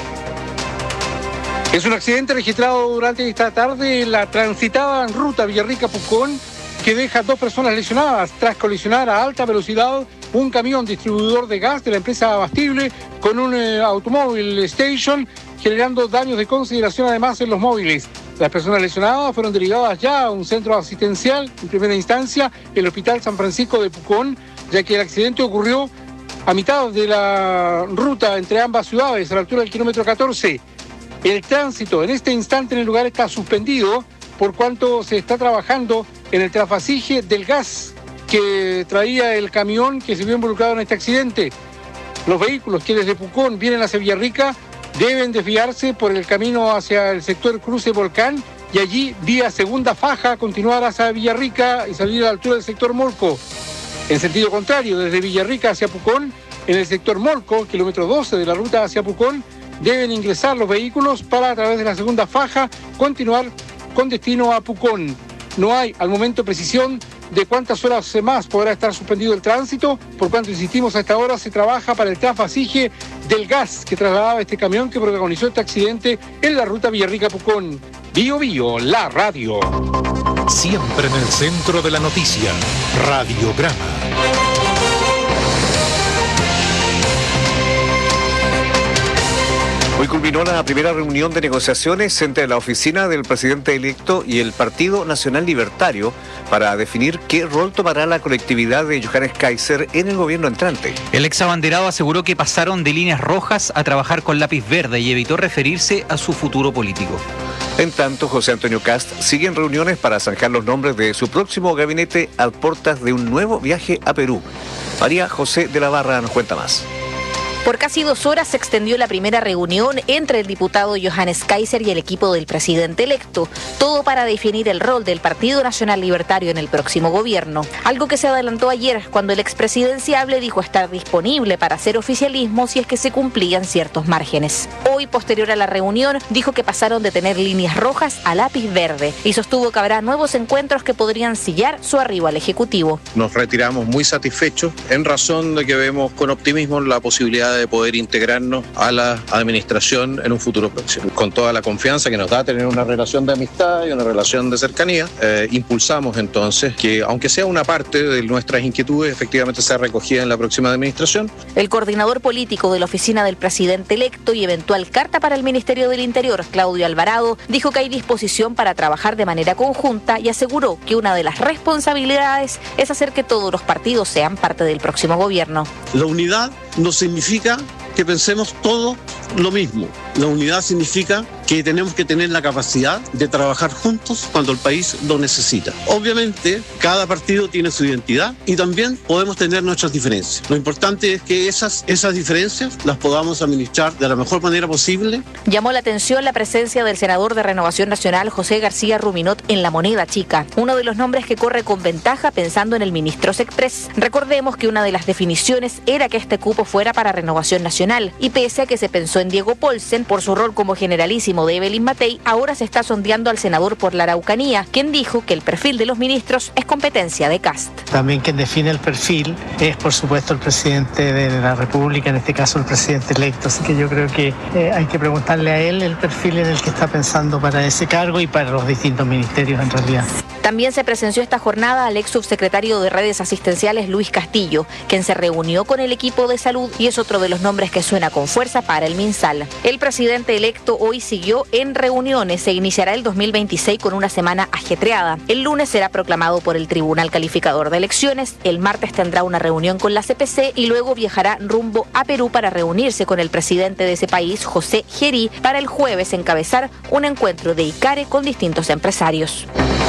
Es un accidente registrado durante esta tarde en la transitada ruta Villarrica-Pucón que deja 2 personas lesionadas tras colisionar a alta velocidad un camión distribuidor de gas de la empresa Abastible con un automóvil Station, generando daños de consideración además en los móviles. Las personas lesionadas fueron derivadas ya a un centro asistencial, en primera instancia, el Hospital San Francisco de Pucón, ya que el accidente ocurrió a mitad de la ruta entre ambas ciudades, a la altura del kilómetro 14. El tránsito en este instante en el lugar está suspendido por cuanto se está trabajando en el trasvasije del gas que traía el camión que se vio involucrado en este accidente. Los vehículos que desde Pucón vienen hacia Villarrica deben desviarse por el camino hacia el sector Cruce Volcán y allí, vía segunda faja, continuar hacia Villarrica y salir a la altura del sector Molco. En sentido contrario, desde Villarrica hacia Pucón, en el sector Molco, kilómetro 12 de la ruta hacia Pucón, deben ingresar los vehículos para, a través de la segunda faja, continuar con destino a Pucón. No hay al momento precisión de cuántas horas más podrá estar suspendido el tránsito, por cuanto, insistimos, a esta hora se trabaja para el trasvasije del gas que trasladaba este camión que protagonizó este accidente en la ruta Villarrica-Pucón. Bio Bio, la radio. Siempre en el centro de la noticia, Radiograma. Hoy culminó la primera reunión de negociaciones entre la oficina del presidente electo y el Partido Nacional Libertario para definir qué rol tomará la colectividad de Johannes Kaiser en el gobierno entrante. El ex abanderado aseguró que pasaron de líneas rojas a trabajar con lápiz verde y evitó referirse a su futuro político. En tanto, José Antonio Kast sigue en reuniones para zanjar los nombres de su próximo gabinete a puertas de un nuevo viaje a Perú. María José de la Barra nos cuenta más. Por casi 2 horas se extendió la primera reunión entre el diputado Johannes Kaiser y el equipo del presidente electo, todo para definir el rol del Partido Nacional Libertario en el próximo gobierno. Algo que se adelantó ayer cuando el expresidenciable dijo estar disponible para hacer oficialismo si es que se cumplían ciertos márgenes. Hoy, posterior a la reunión, dijo que pasaron de tener líneas rojas a lápiz verde y sostuvo que habrá nuevos encuentros que podrían sillar su arribo al Ejecutivo. Nos retiramos muy satisfechos en razón de que vemos con optimismo la posibilidad de poder integrarnos a la administración en un futuro próximo. Con toda la confianza que nos da tener una relación de amistad y una relación de cercanía, impulsamos entonces que, aunque sea una parte de nuestras inquietudes, efectivamente sea recogida en la próxima administración. El coordinador político de la oficina del presidente electo y eventual carta para el Ministerio del Interior, Claudio Alvarado, dijo que hay disposición para trabajar de manera conjunta y aseguró que una de las responsabilidades es hacer que todos los partidos sean parte del próximo gobierno. La unidad no significa que pensemos todo lo mismo. La unidad significa que tenemos que tener la capacidad de trabajar juntos cuando el país lo necesita. Obviamente, cada partido tiene su identidad y también podemos tener nuestras diferencias. Lo importante es que esas diferencias las podamos administrar de la mejor manera posible. Llamó la atención la presencia del senador de Renovación Nacional, José García Ruminot, en la moneda chica, uno de los nombres que corre con ventaja pensando en el ministro Sexpress. Recordemos que una de las definiciones era que este cupo fuera para Renovación Nacional, y pese a que se pensó en Diego Paulsen por su rol como generalísimo de Evelyn Matei, ahora se está sondeando al senador por la Araucanía, quien dijo que el perfil de los ministros es competencia de Kast. También quien define el perfil es, por supuesto, el presidente de la República, en este caso el presidente electo, así que yo creo que hay que preguntarle a él el perfil en el que está pensando para ese cargo y para los distintos ministerios en realidad. También se presenció esta jornada al ex subsecretario de redes asistenciales Luis Castillo, quien se reunió con el equipo de salud y es otro de los nombres que suena con fuerza para el MinSal. El presidente electo hoy siguió en reuniones. Se iniciará el 2026 con una semana ajetreada. El lunes será proclamado por el Tribunal Calificador de Elecciones, el martes tendrá una reunión con la CPC y luego viajará rumbo a Perú para reunirse con el presidente de ese país, José Gerí, para el jueves encabezar un encuentro de ICARE con distintos empresarios.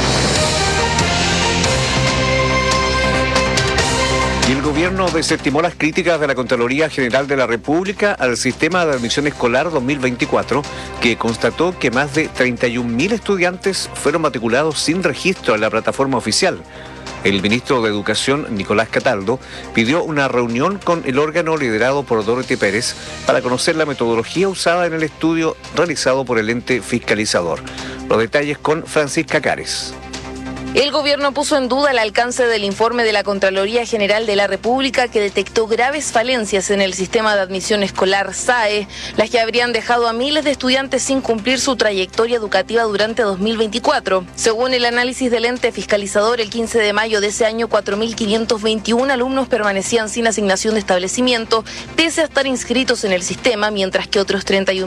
Y el gobierno desestimó las críticas de la Contraloría General de la República al sistema de admisión escolar 2024, que constató que más de 31.000 estudiantes fueron matriculados sin registro en la plataforma oficial. El ministro de Educación, Nicolás Cataldo, pidió una reunión con el órgano liderado por Dorothy Pérez para conocer la metodología usada en el estudio realizado por el ente fiscalizador. Los detalles con Francisca Cares. El gobierno puso en duda el alcance del informe de la Contraloría General de la República que detectó graves falencias en el sistema de admisión escolar SAE, las que habrían dejado a miles de estudiantes sin cumplir su trayectoria educativa durante 2024. Según el análisis del ente fiscalizador, el 15 de mayo de ese año, 4.521 alumnos permanecían sin asignación de establecimiento, pese a estar inscritos en el sistema, mientras que otros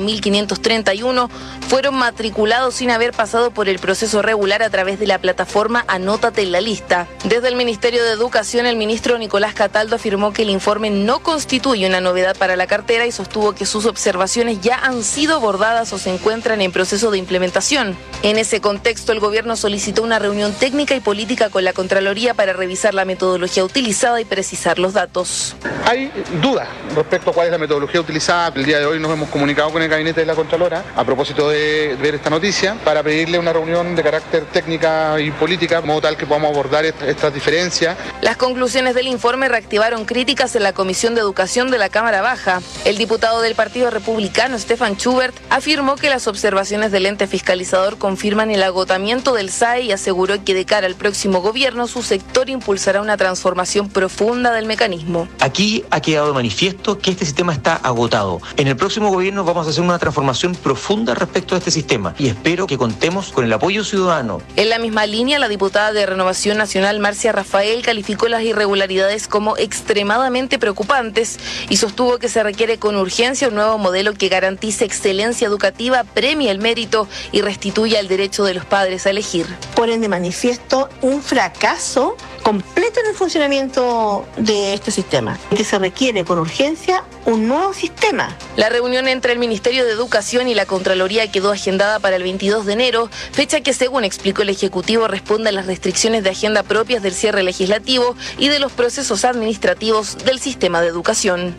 31.531 fueron matriculados sin haber pasado por el proceso regular a través de la plataforma Anótate en la lista. Desde el Ministerio de Educación, el ministro Nicolás Cataldo afirmó que el informe no constituye una novedad para la cartera y sostuvo que sus observaciones ya han sido abordadas o se encuentran en proceso de implementación. En ese contexto, el gobierno solicitó una reunión técnica y política con la Contraloría para revisar la metodología utilizada y precisar los datos. Hay dudas respecto a cuál es la metodología utilizada. El día de hoy nos hemos comunicado con el gabinete de la Contralora a propósito de ver esta noticia para pedirle una reunión de carácter técnica y política, de modo tal que podamos abordar estas diferencias. Las conclusiones del informe reactivaron críticas en la Comisión de Educación de la Cámara Baja. El diputado del Partido Republicano, Stefan Schubert, afirmó que las observaciones del ente fiscalizador confirman el agotamiento del SAE y aseguró que de cara al próximo gobierno su sector impulsará una transformación profunda del mecanismo. Aquí ha quedado de manifiesto que este sistema está agotado. En el próximo gobierno vamos a hacer una transformación profunda respecto a este sistema y espero que contemos con el apoyo ciudadano. En la misma línea, la diputada de Renovación Nacional, Marcia Rafael, calificó las irregularidades como extremadamente preocupantes y sostuvo que se requiere con urgencia un nuevo modelo que garantice excelencia educativa, premie el mérito y restituya el derecho de los padres a elegir. Ponen de manifiesto un fracaso completo en el funcionamiento de este sistema, que se requiere con urgencia un nuevo sistema. La reunión entre el Ministerio de Educación y la Contraloría quedó agendada para el 22 de enero, fecha que, según explicó el Ejecutivo, responde a las restricciones de agenda propias del cierre legislativo y de los procesos administrativos del sistema de educación.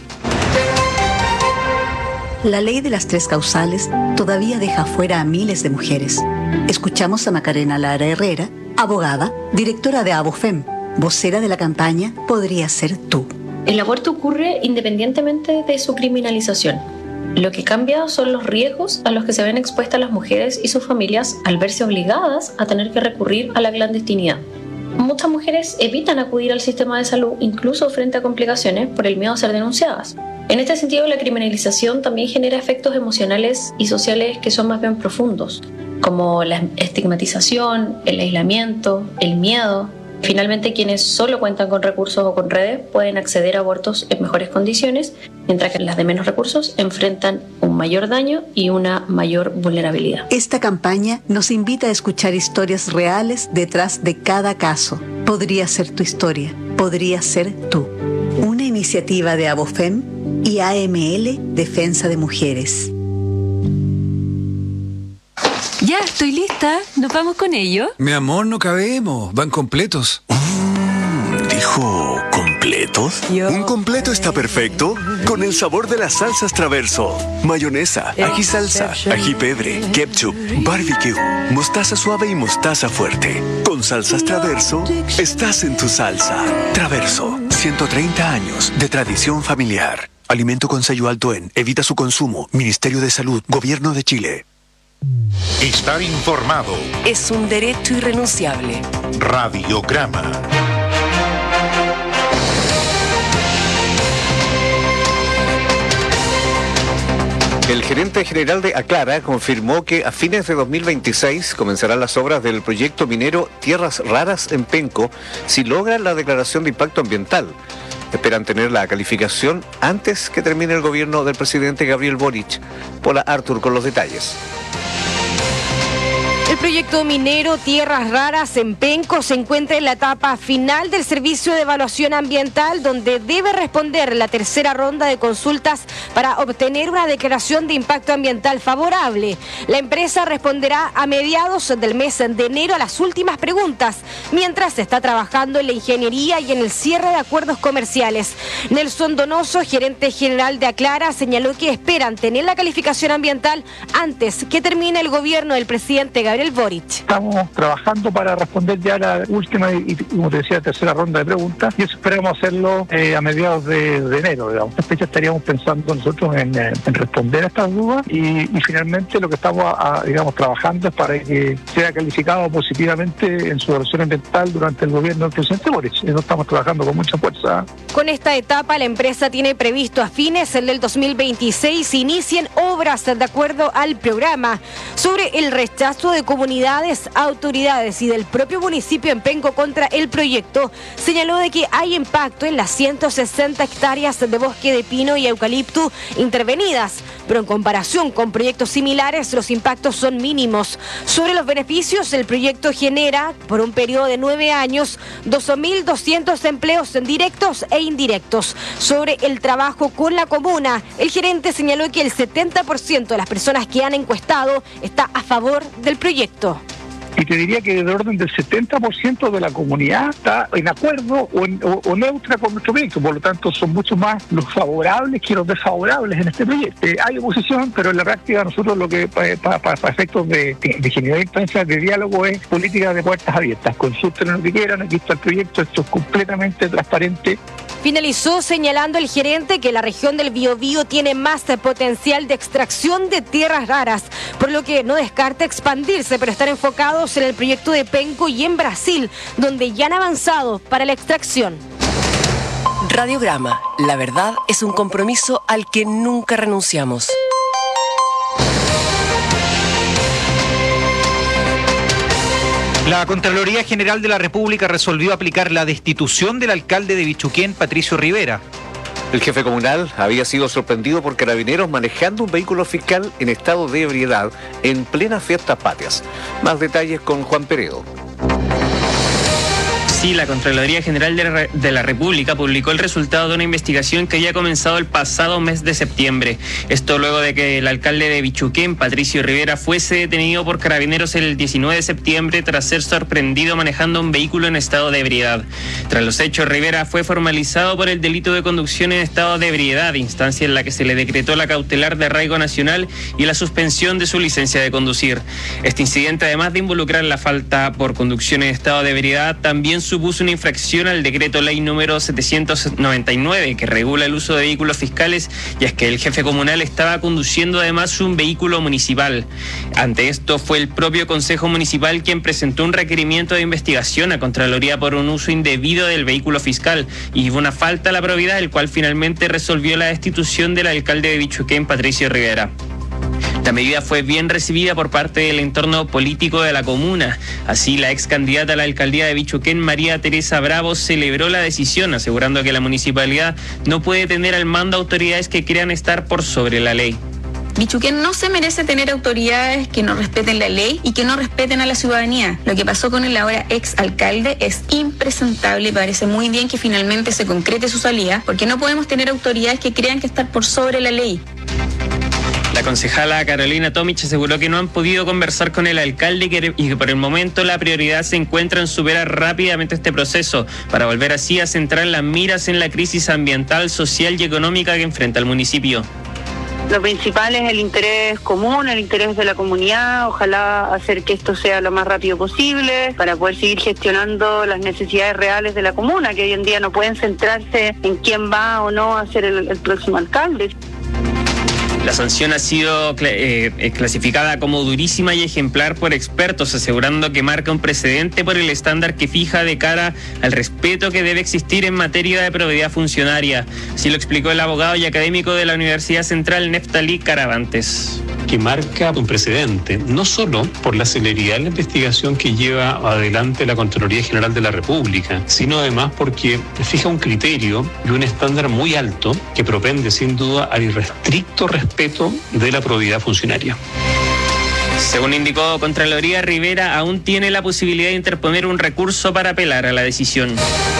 La ley de las tres causales todavía deja fuera a miles de mujeres. Escuchamos a Macarena Lara Herrera, abogada, directora de ABOFEM, vocera de la campaña Podría Ser Tú. El aborto ocurre independientemente de su criminalización. Lo que cambia son los riesgos a los que se ven expuestas las mujeres y sus familias al verse obligadas a tener que recurrir a la clandestinidad. Muchas mujeres evitan acudir al sistema de salud incluso frente a complicaciones por el miedo a ser denunciadas. En este sentido, la criminalización también genera efectos emocionales y sociales que son más bien profundos, como la estigmatización, el aislamiento, el miedo. Finalmente, quienes solo cuentan con recursos o con redes pueden acceder a abortos en mejores condiciones, mientras que las de menos recursos enfrentan un mayor daño y una mayor vulnerabilidad. Esta campaña nos invita a escuchar historias reales detrás de cada caso. Podría ser tu historia, podría ser tú. Una iniciativa de ABOFEM y AML Defensa de Mujeres. Ya, estoy lista. ¿Nos vamos con ello? Mi amor, no cabemos. Van completos. ¿Dijo completos? Un completo está perfecto con el sabor de las salsas Traverso. Mayonesa, ají salsa, ají pebre, ketchup, barbecue, mostaza suave y mostaza fuerte. Con salsas Traverso, estás en tu salsa. Traverso, 130 años de tradición familiar. Alimento con sello alto en. Evita su consumo. Ministerio de Salud. Gobierno de Chile. Estar informado es un derecho irrenunciable. Radiograma. El gerente general de Aclara confirmó que a fines de 2026 comenzarán las obras del proyecto minero Tierras Raras en Penco si logran la declaración de impacto ambiental. Esperan tener la calificación antes que termine el gobierno del presidente Gabriel Boric. Paula Artur con los detalles. El proyecto minero Tierras Raras en Penco se encuentra en la etapa final del servicio de evaluación ambiental, donde debe responder la tercera ronda de consultas para obtener una declaración de impacto ambiental favorable. La empresa responderá a mediados del mes de enero a las últimas preguntas, mientras se está trabajando en la ingeniería y en el cierre de acuerdos comerciales. Nelson Donoso, gerente general de Aclara, señaló que esperan tener la calificación ambiental antes que termine el gobierno del presidente Gabriel Gabriel Boric. Estamos trabajando para responder ya la última y como te decía, tercera ronda de preguntas, y eso esperamos hacerlo a mediados de enero, digamos. Esta fecha estaríamos pensando nosotros en responder a estas dudas y finalmente lo que estamos digamos trabajando es para que sea calificado positivamente en su evaluación ambiental durante el gobierno del presidente Boric. Eso estamos trabajando con mucha fuerza. Con esta etapa, la empresa tiene previsto a fines del 2026 inicien obras de acuerdo al programa. Sobre el rechazo de comunidades, autoridades y del propio municipio en Penco contra el proyecto, señaló de que hay impacto en las 160 hectáreas de bosque de pino y eucalipto intervenidas, pero en comparación con proyectos similares, los impactos son mínimos. Sobre los beneficios, el proyecto genera, por un periodo de 9 años, 12.200 empleos directos e indirectos. Sobre el trabajo con la comuna, el gerente señaló que el 70% de las personas que han encuestado está a favor del proyecto. Y te diría que del orden del 70% de la comunidad está en acuerdo o neutra con nuestro proyecto. Por lo tanto, son mucho más los favorables que los desfavorables en este proyecto. Hay oposición, pero en la práctica nosotros lo que para efectos de generar instancias de diálogo es política de puertas abiertas. Consulten lo que quieran, aquí está el proyecto, esto es completamente transparente. Finalizó señalando el gerente que la región del Biobío tiene más potencial de extracción de tierras raras, por lo que no descarta expandirse, pero están enfocados en el proyecto de Penco y en Brasil, donde ya han avanzado para la extracción. Radiograma, la verdad es un compromiso al que nunca renunciamos. La Contraloría General de la República resolvió aplicar la destitución del alcalde de Bichuquén, Patricio Rivera. El jefe comunal había sido sorprendido por carabineros manejando un vehículo fiscal en estado de ebriedad en plenas fiestas patrias. Más detalles con Juan Peredo. Sí, la Contraloría General de la República publicó el resultado de una investigación que había comenzado el pasado mes de septiembre. Esto luego de que el alcalde de Bichuquén, Patricio Rivera, fuese detenido por carabineros el 19 de septiembre tras ser sorprendido manejando un vehículo en estado de ebriedad. Tras los hechos, Rivera fue formalizado por el delito de conducción en estado de ebriedad, instancia en la que se le decretó la cautelar de arraigo nacional y la suspensión de su licencia de conducir. Este incidente, además de involucrar la falta por conducción en estado de ebriedad, también supuso una infracción al decreto ley número 799 que regula el uso de vehículos fiscales, y es que el jefe comunal estaba conduciendo además un vehículo municipal. Ante esto fue el propio Consejo Municipal quien presentó un requerimiento de investigación a Contraloría por un uso indebido del vehículo fiscal y una falta a la probidad, el cual finalmente resolvió la destitución del alcalde de Bichuquén, Patricio Rivera. La medida fue bien recibida por parte del entorno político de la comuna. Así, la ex candidata a la alcaldía de Bichuquén, María Teresa Bravo, celebró la decisión, asegurando que la municipalidad no puede tener al mando autoridades que crean estar por sobre la ley. Bichuquén no se merece tener autoridades que no respeten la ley y que no respeten a la ciudadanía. Lo que pasó con el ahora ex alcalde es impresentable y parece muy bien que finalmente se concrete su salida, porque no podemos tener autoridades que crean que están por sobre la ley. La concejala Carolina Tomich aseguró que no han podido conversar con el alcalde y que por el momento la prioridad se encuentra en superar rápidamente este proceso para volver así a centrar las miras en la crisis ambiental, social y económica que enfrenta el municipio. Lo principal es el interés común, el interés de la comunidad, ojalá hacer que esto sea lo más rápido posible para poder seguir gestionando las necesidades reales de la comuna, que hoy en día no pueden centrarse en quién va o no a ser el próximo alcalde. La sanción ha sido clasificada como durísima y ejemplar por expertos, asegurando que marca un precedente por el estándar que fija de cara al respeto que debe existir en materia de probidad funcionaria. Así lo explicó el abogado y académico de la Universidad Central, Neftalí Caravantes. Que marca un precedente, no solo por la celeridad de la investigación que lleva adelante la Contraloría General de la República, sino además porque fija un criterio y un estándar muy alto que propende sin duda al irrestricto respeto de la probidad funcionaria. Según indicó Contraloría, Rivera aún tiene la posibilidad de interponer un recurso para apelar a la decisión.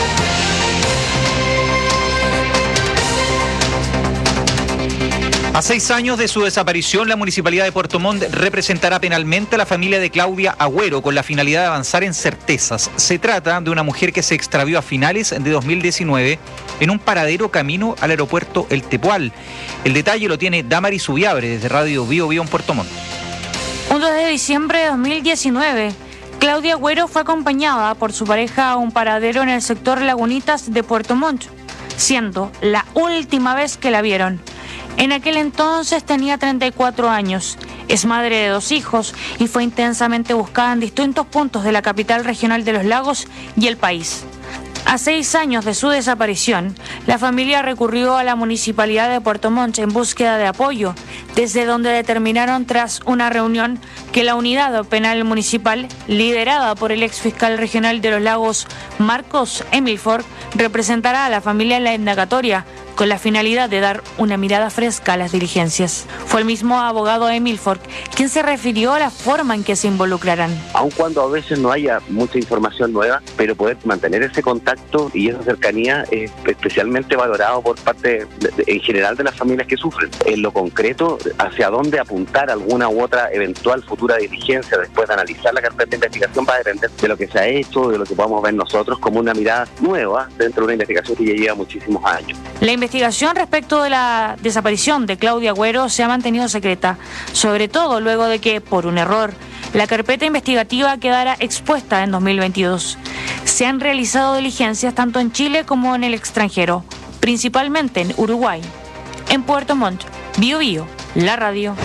A 6 años de su desaparición, la Municipalidad de Puerto Montt representará penalmente a la familia de Claudia Agüero con la finalidad de avanzar en certezas. Se trata de una mujer que se extravió a finales de 2019 en un paradero camino al aeropuerto El Tepual. El detalle lo tiene Damaris Ubiabre desde Radio Bio Bio en Puerto Montt. Un 2 de diciembre de 2019, Claudia Agüero fue acompañada por su pareja a un paradero en el sector Lagunitas de Puerto Montt, siendo la última vez que la vieron. En aquel entonces tenía 34 años, es madre de 2 hijos y fue intensamente buscada en distintos puntos de la capital regional de los lagos y el país. A 6 años de su desaparición, la familia recurrió a la Municipalidad de Puerto Montt en búsqueda de apoyo, desde donde determinaron tras una reunión que la unidad penal municipal, liderada por el exfiscal regional de los lagos Marcos Emilford, representará a la familia en la indagatoria, con la finalidad de dar una mirada fresca a las diligencias. Fue el mismo abogado Emilford quien se refirió a la forma en que se involucrarán. Aun cuando a veces no haya mucha información nueva, pero poder mantener ese contacto y esa cercanía es especialmente valorado por parte en general de las familias que sufren. En lo concreto, hacia dónde apuntar alguna u otra eventual futura diligencia después de analizar la carpeta de investigación va a depender de lo que se ha hecho, de lo que podamos ver nosotros como una mirada nueva dentro de una investigación que ya lleva muchísimos años. La investigación respecto de la desaparición de Claudia Agüero se ha mantenido secreta, sobre todo luego de que, por un error, la carpeta investigativa quedara expuesta en 2022. Se han realizado diligencias tanto en Chile como en el extranjero, principalmente en Uruguay. En Puerto Montt, Bío Bío, la radio.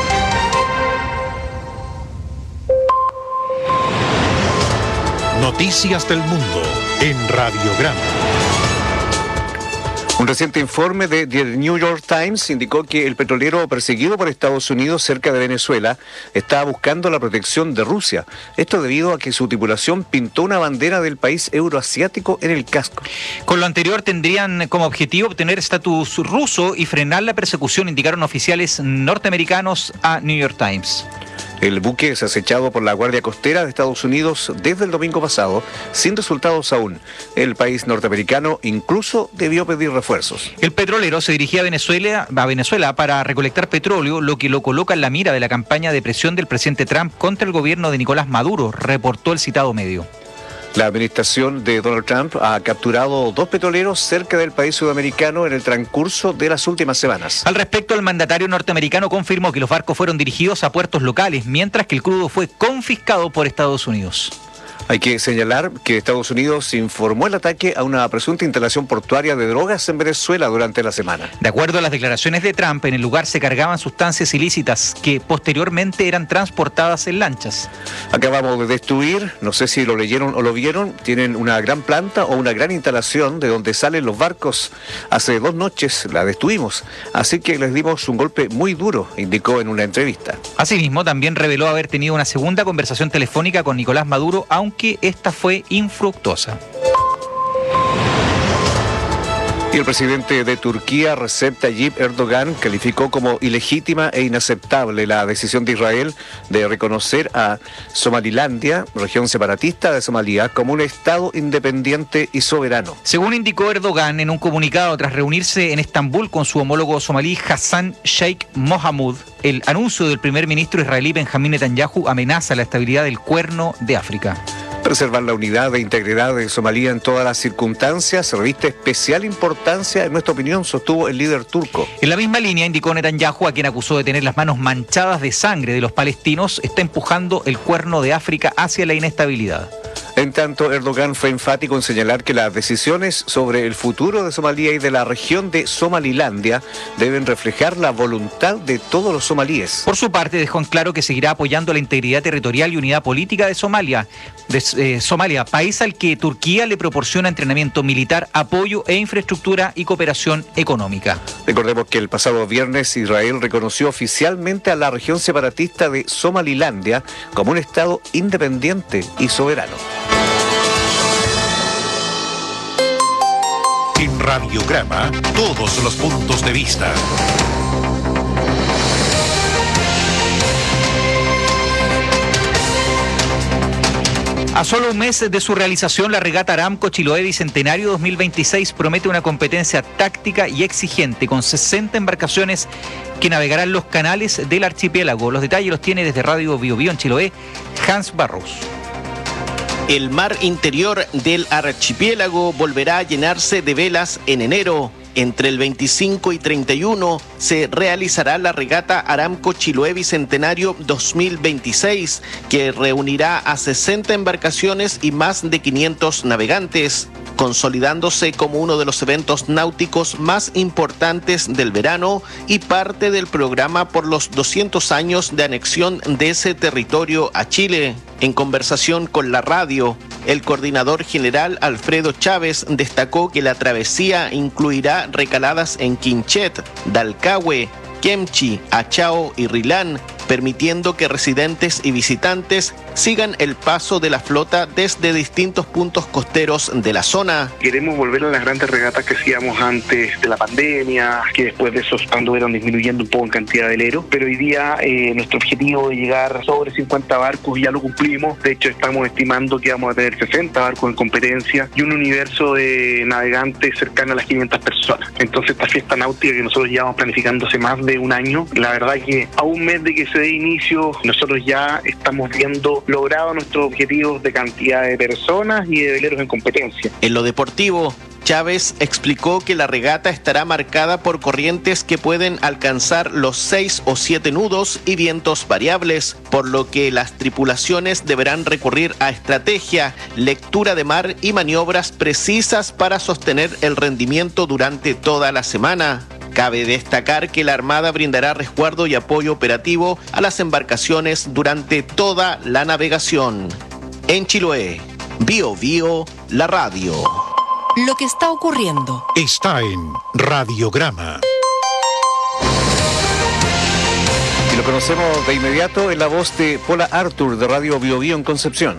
Noticias del mundo en Radiograma. Un reciente informe de The New York Times indicó que el petrolero perseguido por Estados Unidos cerca de Venezuela estaba buscando la protección de Rusia. Esto debido a que su tripulación pintó una bandera del país euroasiático en el casco. Con lo anterior tendrían como objetivo obtener estatus ruso y frenar la persecución, indicaron oficiales norteamericanos a New York Times. El buque es acechado por la Guardia Costera de Estados Unidos desde el domingo pasado, sin resultados aún. El país norteamericano incluso debió pedir refuerzos. El petrolero se dirigía a Venezuela para recolectar petróleo, lo que lo coloca en la mira de la campaña de presión del presidente Trump contra el gobierno de Nicolás Maduro, reportó el citado medio. La administración de Donald Trump ha capturado 2 petroleros cerca del país sudamericano en el transcurso de las últimas semanas. Al respecto, el mandatario norteamericano confirmó que los barcos fueron dirigidos a puertos locales, mientras que el crudo fue confiscado por Estados Unidos. Hay que señalar que Estados Unidos informó el ataque a una presunta instalación portuaria de drogas en Venezuela durante la semana. De acuerdo a las declaraciones de Trump, en el lugar se cargaban sustancias ilícitas que posteriormente eran transportadas en lanchas. Acabamos de destruir, no sé si lo leyeron o lo vieron, tienen una gran planta o una gran instalación de donde salen los barcos. Hace 2 noches la destruimos, así que les dimos un golpe muy duro, indicó en una entrevista. Asimismo, también reveló haber tenido una segunda conversación telefónica con Nicolás Maduro, aunque esta fue infructuosa. Y el presidente de Turquía, Recep Tayyip Erdogan, calificó como ilegítima e inaceptable la decisión de Israel de reconocer a Somalilandia, región separatista de Somalia, como un estado independiente y soberano. Según indicó Erdogan en un comunicado tras reunirse en Estambul con su homólogo somalí Hassan Sheikh Mohamud, el anuncio del primer ministro israelí Benjamín Netanyahu amenaza la estabilidad del Cuerno de África. Preservar la unidad e integridad de Somalia en todas las circunstancias reviste especial importancia, en nuestra opinión, sostuvo el líder turco. En la misma línea, indicó Netanyahu, a quien acusó de tener las manos manchadas de sangre de los palestinos, está empujando el Cuerno de África hacia la inestabilidad. En tanto, Erdogan fue enfático en señalar que las decisiones sobre el futuro de Somalia y de la región de Somalilandia deben reflejar la voluntad de todos los somalíes. Por su parte, dejó en claro que seguirá apoyando la integridad territorial y unidad política de Somalia, país al que Turquía le proporciona entrenamiento militar, apoyo e infraestructura y cooperación económica. Recordemos que el pasado viernes Israel reconoció oficialmente a la región separatista de Somalilandia como un estado independiente y soberano. En Radiograma, todos los puntos de vista. A solo un mes de su realización, la regata Aramco Chiloé Bicentenario 2026 promete una competencia táctica y exigente con 60 embarcaciones que navegarán los canales del archipiélago. Los detalles los tiene desde Radio Bío Bío en Chiloé, Hans Barros. El mar interior del archipiélago volverá a llenarse de velas en enero, entre el 25 y 31 se realizará la regata Aramco Chiloé Bicentenario 2026, que reunirá a 60 embarcaciones y más de 500 navegantes, consolidándose como uno de los eventos náuticos más importantes del verano y parte del programa por los 200 años de anexión de ese territorio a Chile. En conversación con la radio, el coordinador general Alfredo Chávez destacó que la travesía incluirá recaladas en Quinchet, Dalcahue, Kemchi, Achao y Rilán, permitiendo que residentes y visitantes sigan el paso de la flota desde distintos puntos costeros de la zona. Queremos volver a las grandes regatas que hacíamos antes de la pandemia, que después de eso anduvieron disminuyendo un poco en cantidad de veleros, pero hoy día nuestro objetivo de llegar sobre 50 barcos ya lo cumplimos. De hecho, estamos estimando que vamos a tener 60 barcos en competencia y un universo de navegantes cercano a las 500 personas. Entonces, esta fiesta náutica que nosotros llevamos planificando hace más de un año, la verdad que a un mes de que se dé inicio, nosotros ya estamos viendo logrado nuestros objetivos de cantidad de personas y de veleros en competencia. En lo deportivo, Chávez explicó que la regata estará marcada por corrientes que pueden alcanzar los 6 o 7 nudos y vientos variables, por lo que las tripulaciones deberán recurrir a estrategia, lectura de mar y maniobras precisas para sostener el rendimiento durante toda la semana. Cabe destacar que la Armada brindará resguardo y apoyo operativo a las embarcaciones durante toda la navegación. En Chiloé, Bio Bio, la radio. Lo que está ocurriendo está en Radiograma. Y lo conocemos de inmediato en la voz de Paula Artur de Radio Bio Bio en Concepción.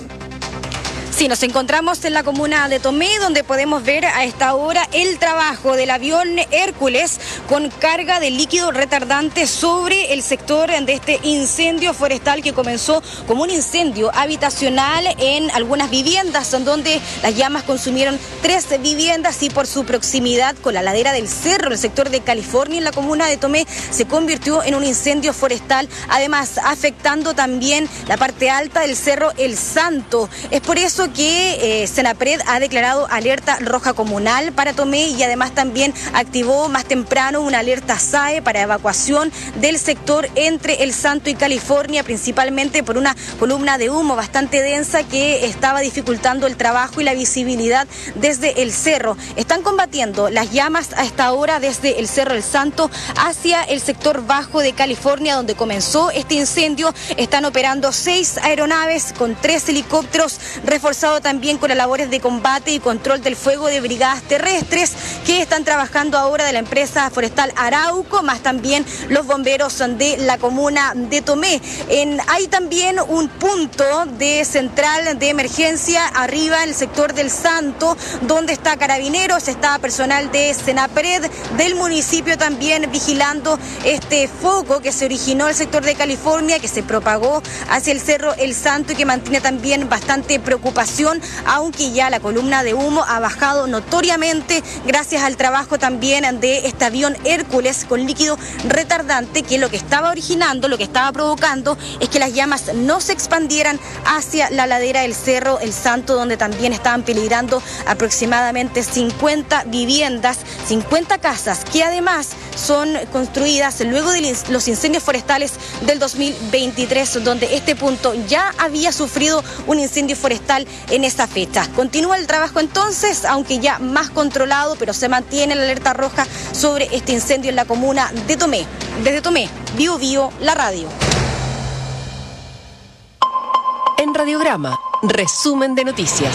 Sí, nos encontramos en la comuna de Tomé, donde podemos ver a esta hora el trabajo del avión Hércules con carga de líquido retardante sobre el sector de este incendio forestal que comenzó como un incendio habitacional en algunas viviendas, donde las llamas consumieron 3 viviendas y por su proximidad con la ladera del cerro, el sector de California en la comuna de Tomé, se convirtió en un incendio forestal, además afectando también la parte alta del cerro El Santo. Es por eso que Senapred ha declarado alerta roja comunal para Tomé y además también activó más temprano una alerta SAE para evacuación del sector entre El Santo y California, principalmente por una columna de humo bastante densa que estaba dificultando el trabajo y la visibilidad desde el cerro. Están combatiendo las llamas a esta hora desde el Cerro El Santo hacia el sector bajo de California, donde comenzó este incendio. Están operando 6 aeronaves con 3 helicópteros reforzados también con las labores de combate y control del fuego de brigadas terrestres que están trabajando ahora de la empresa forestal Arauco, más también los bomberos de la comuna de Tomé. Hay también un punto de central de emergencia arriba en el sector del Santo, donde está Carabineros, está personal de Senapred del municipio también vigilando este foco que se originó en el sector de California, que se propagó hacia el Cerro El Santo y que mantiene también bastante preocupación, aunque ya la columna de humo ha bajado notoriamente gracias al trabajo también de este avión Hércules con líquido retardante, que lo que estaba originando, lo que estaba provocando es que las llamas no se expandieran hacia la ladera del Cerro El Santo, donde también estaban peligrando aproximadamente 50 viviendas, 50 casas, que además son construidas luego de los incendios forestales del 2023, donde este punto ya había sufrido un incendio forestal en esta fecha. Continúa el trabajo entonces, aunque ya más controlado, pero se mantiene la alerta roja sobre este incendio en la comuna de Tomé. Desde Tomé, Bio Bio, la radio. En Radiograma, resumen de noticias.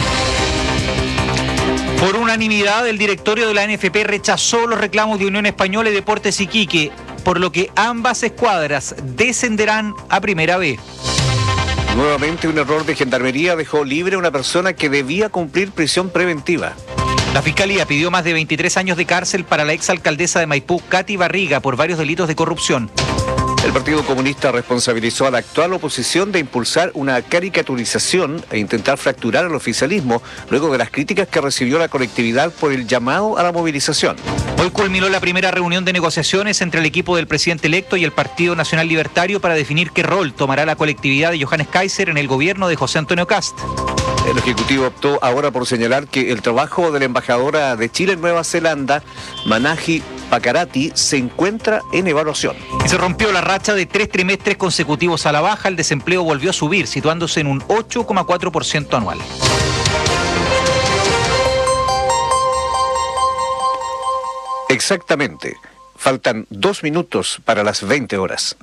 Por unanimidad, el directorio de la NFP rechazó los reclamos de Unión Española y Deportes Iquique, por lo que ambas escuadras descenderán a Primera B. Nuevamente un error de Gendarmería dejó libre a una persona que debía cumplir prisión preventiva. La Fiscalía pidió más de 23 años de cárcel para la exalcaldesa de Maipú, Katy Barriga, por varios delitos de corrupción. El Partido Comunista responsabilizó a la actual oposición de impulsar una caricaturización e intentar fracturar al oficialismo luego de las críticas que recibió la colectividad por el llamado a la movilización. Hoy culminó la primera reunión de negociaciones entre el equipo del presidente electo y el Partido Nacional Libertario para definir qué rol tomará la colectividad de Johannes Kaiser en el gobierno de José Antonio Kast. El Ejecutivo optó ahora por señalar que el trabajo de la embajadora de Chile en Nueva Zelanda, Manahi Pakarati, se encuentra en evaluación. Y se rompió la racha de 3 trimestres consecutivos a la baja. El desempleo volvió a subir, situándose en un 8,4% anual. Exactamente. Faltan 2 minutos para las 20 horas.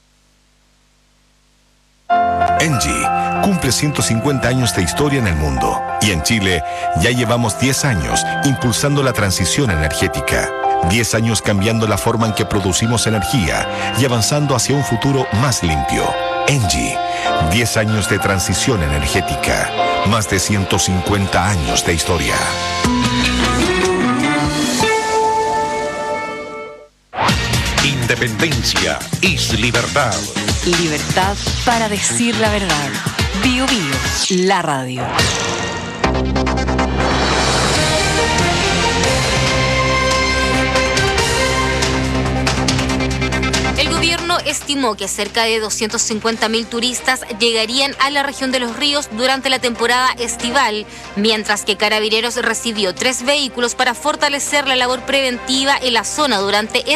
Engie cumple 150 años de historia en el mundo y en Chile ya llevamos 10 años impulsando la transición energética. 10 años cambiando la forma en que producimos energía y avanzando hacia un futuro más limpio. Engie, 10 años de transición energética, más de 150 años de historia. Independencia es libertad. Libertad para decir la verdad. Bio Bio, la radio. El gobierno estimó que cerca de 250.000 turistas llegarían a la región de Los Ríos durante la temporada estival, mientras que Carabineros recibió 3 vehículos para fortalecer la labor preventiva en la zona durante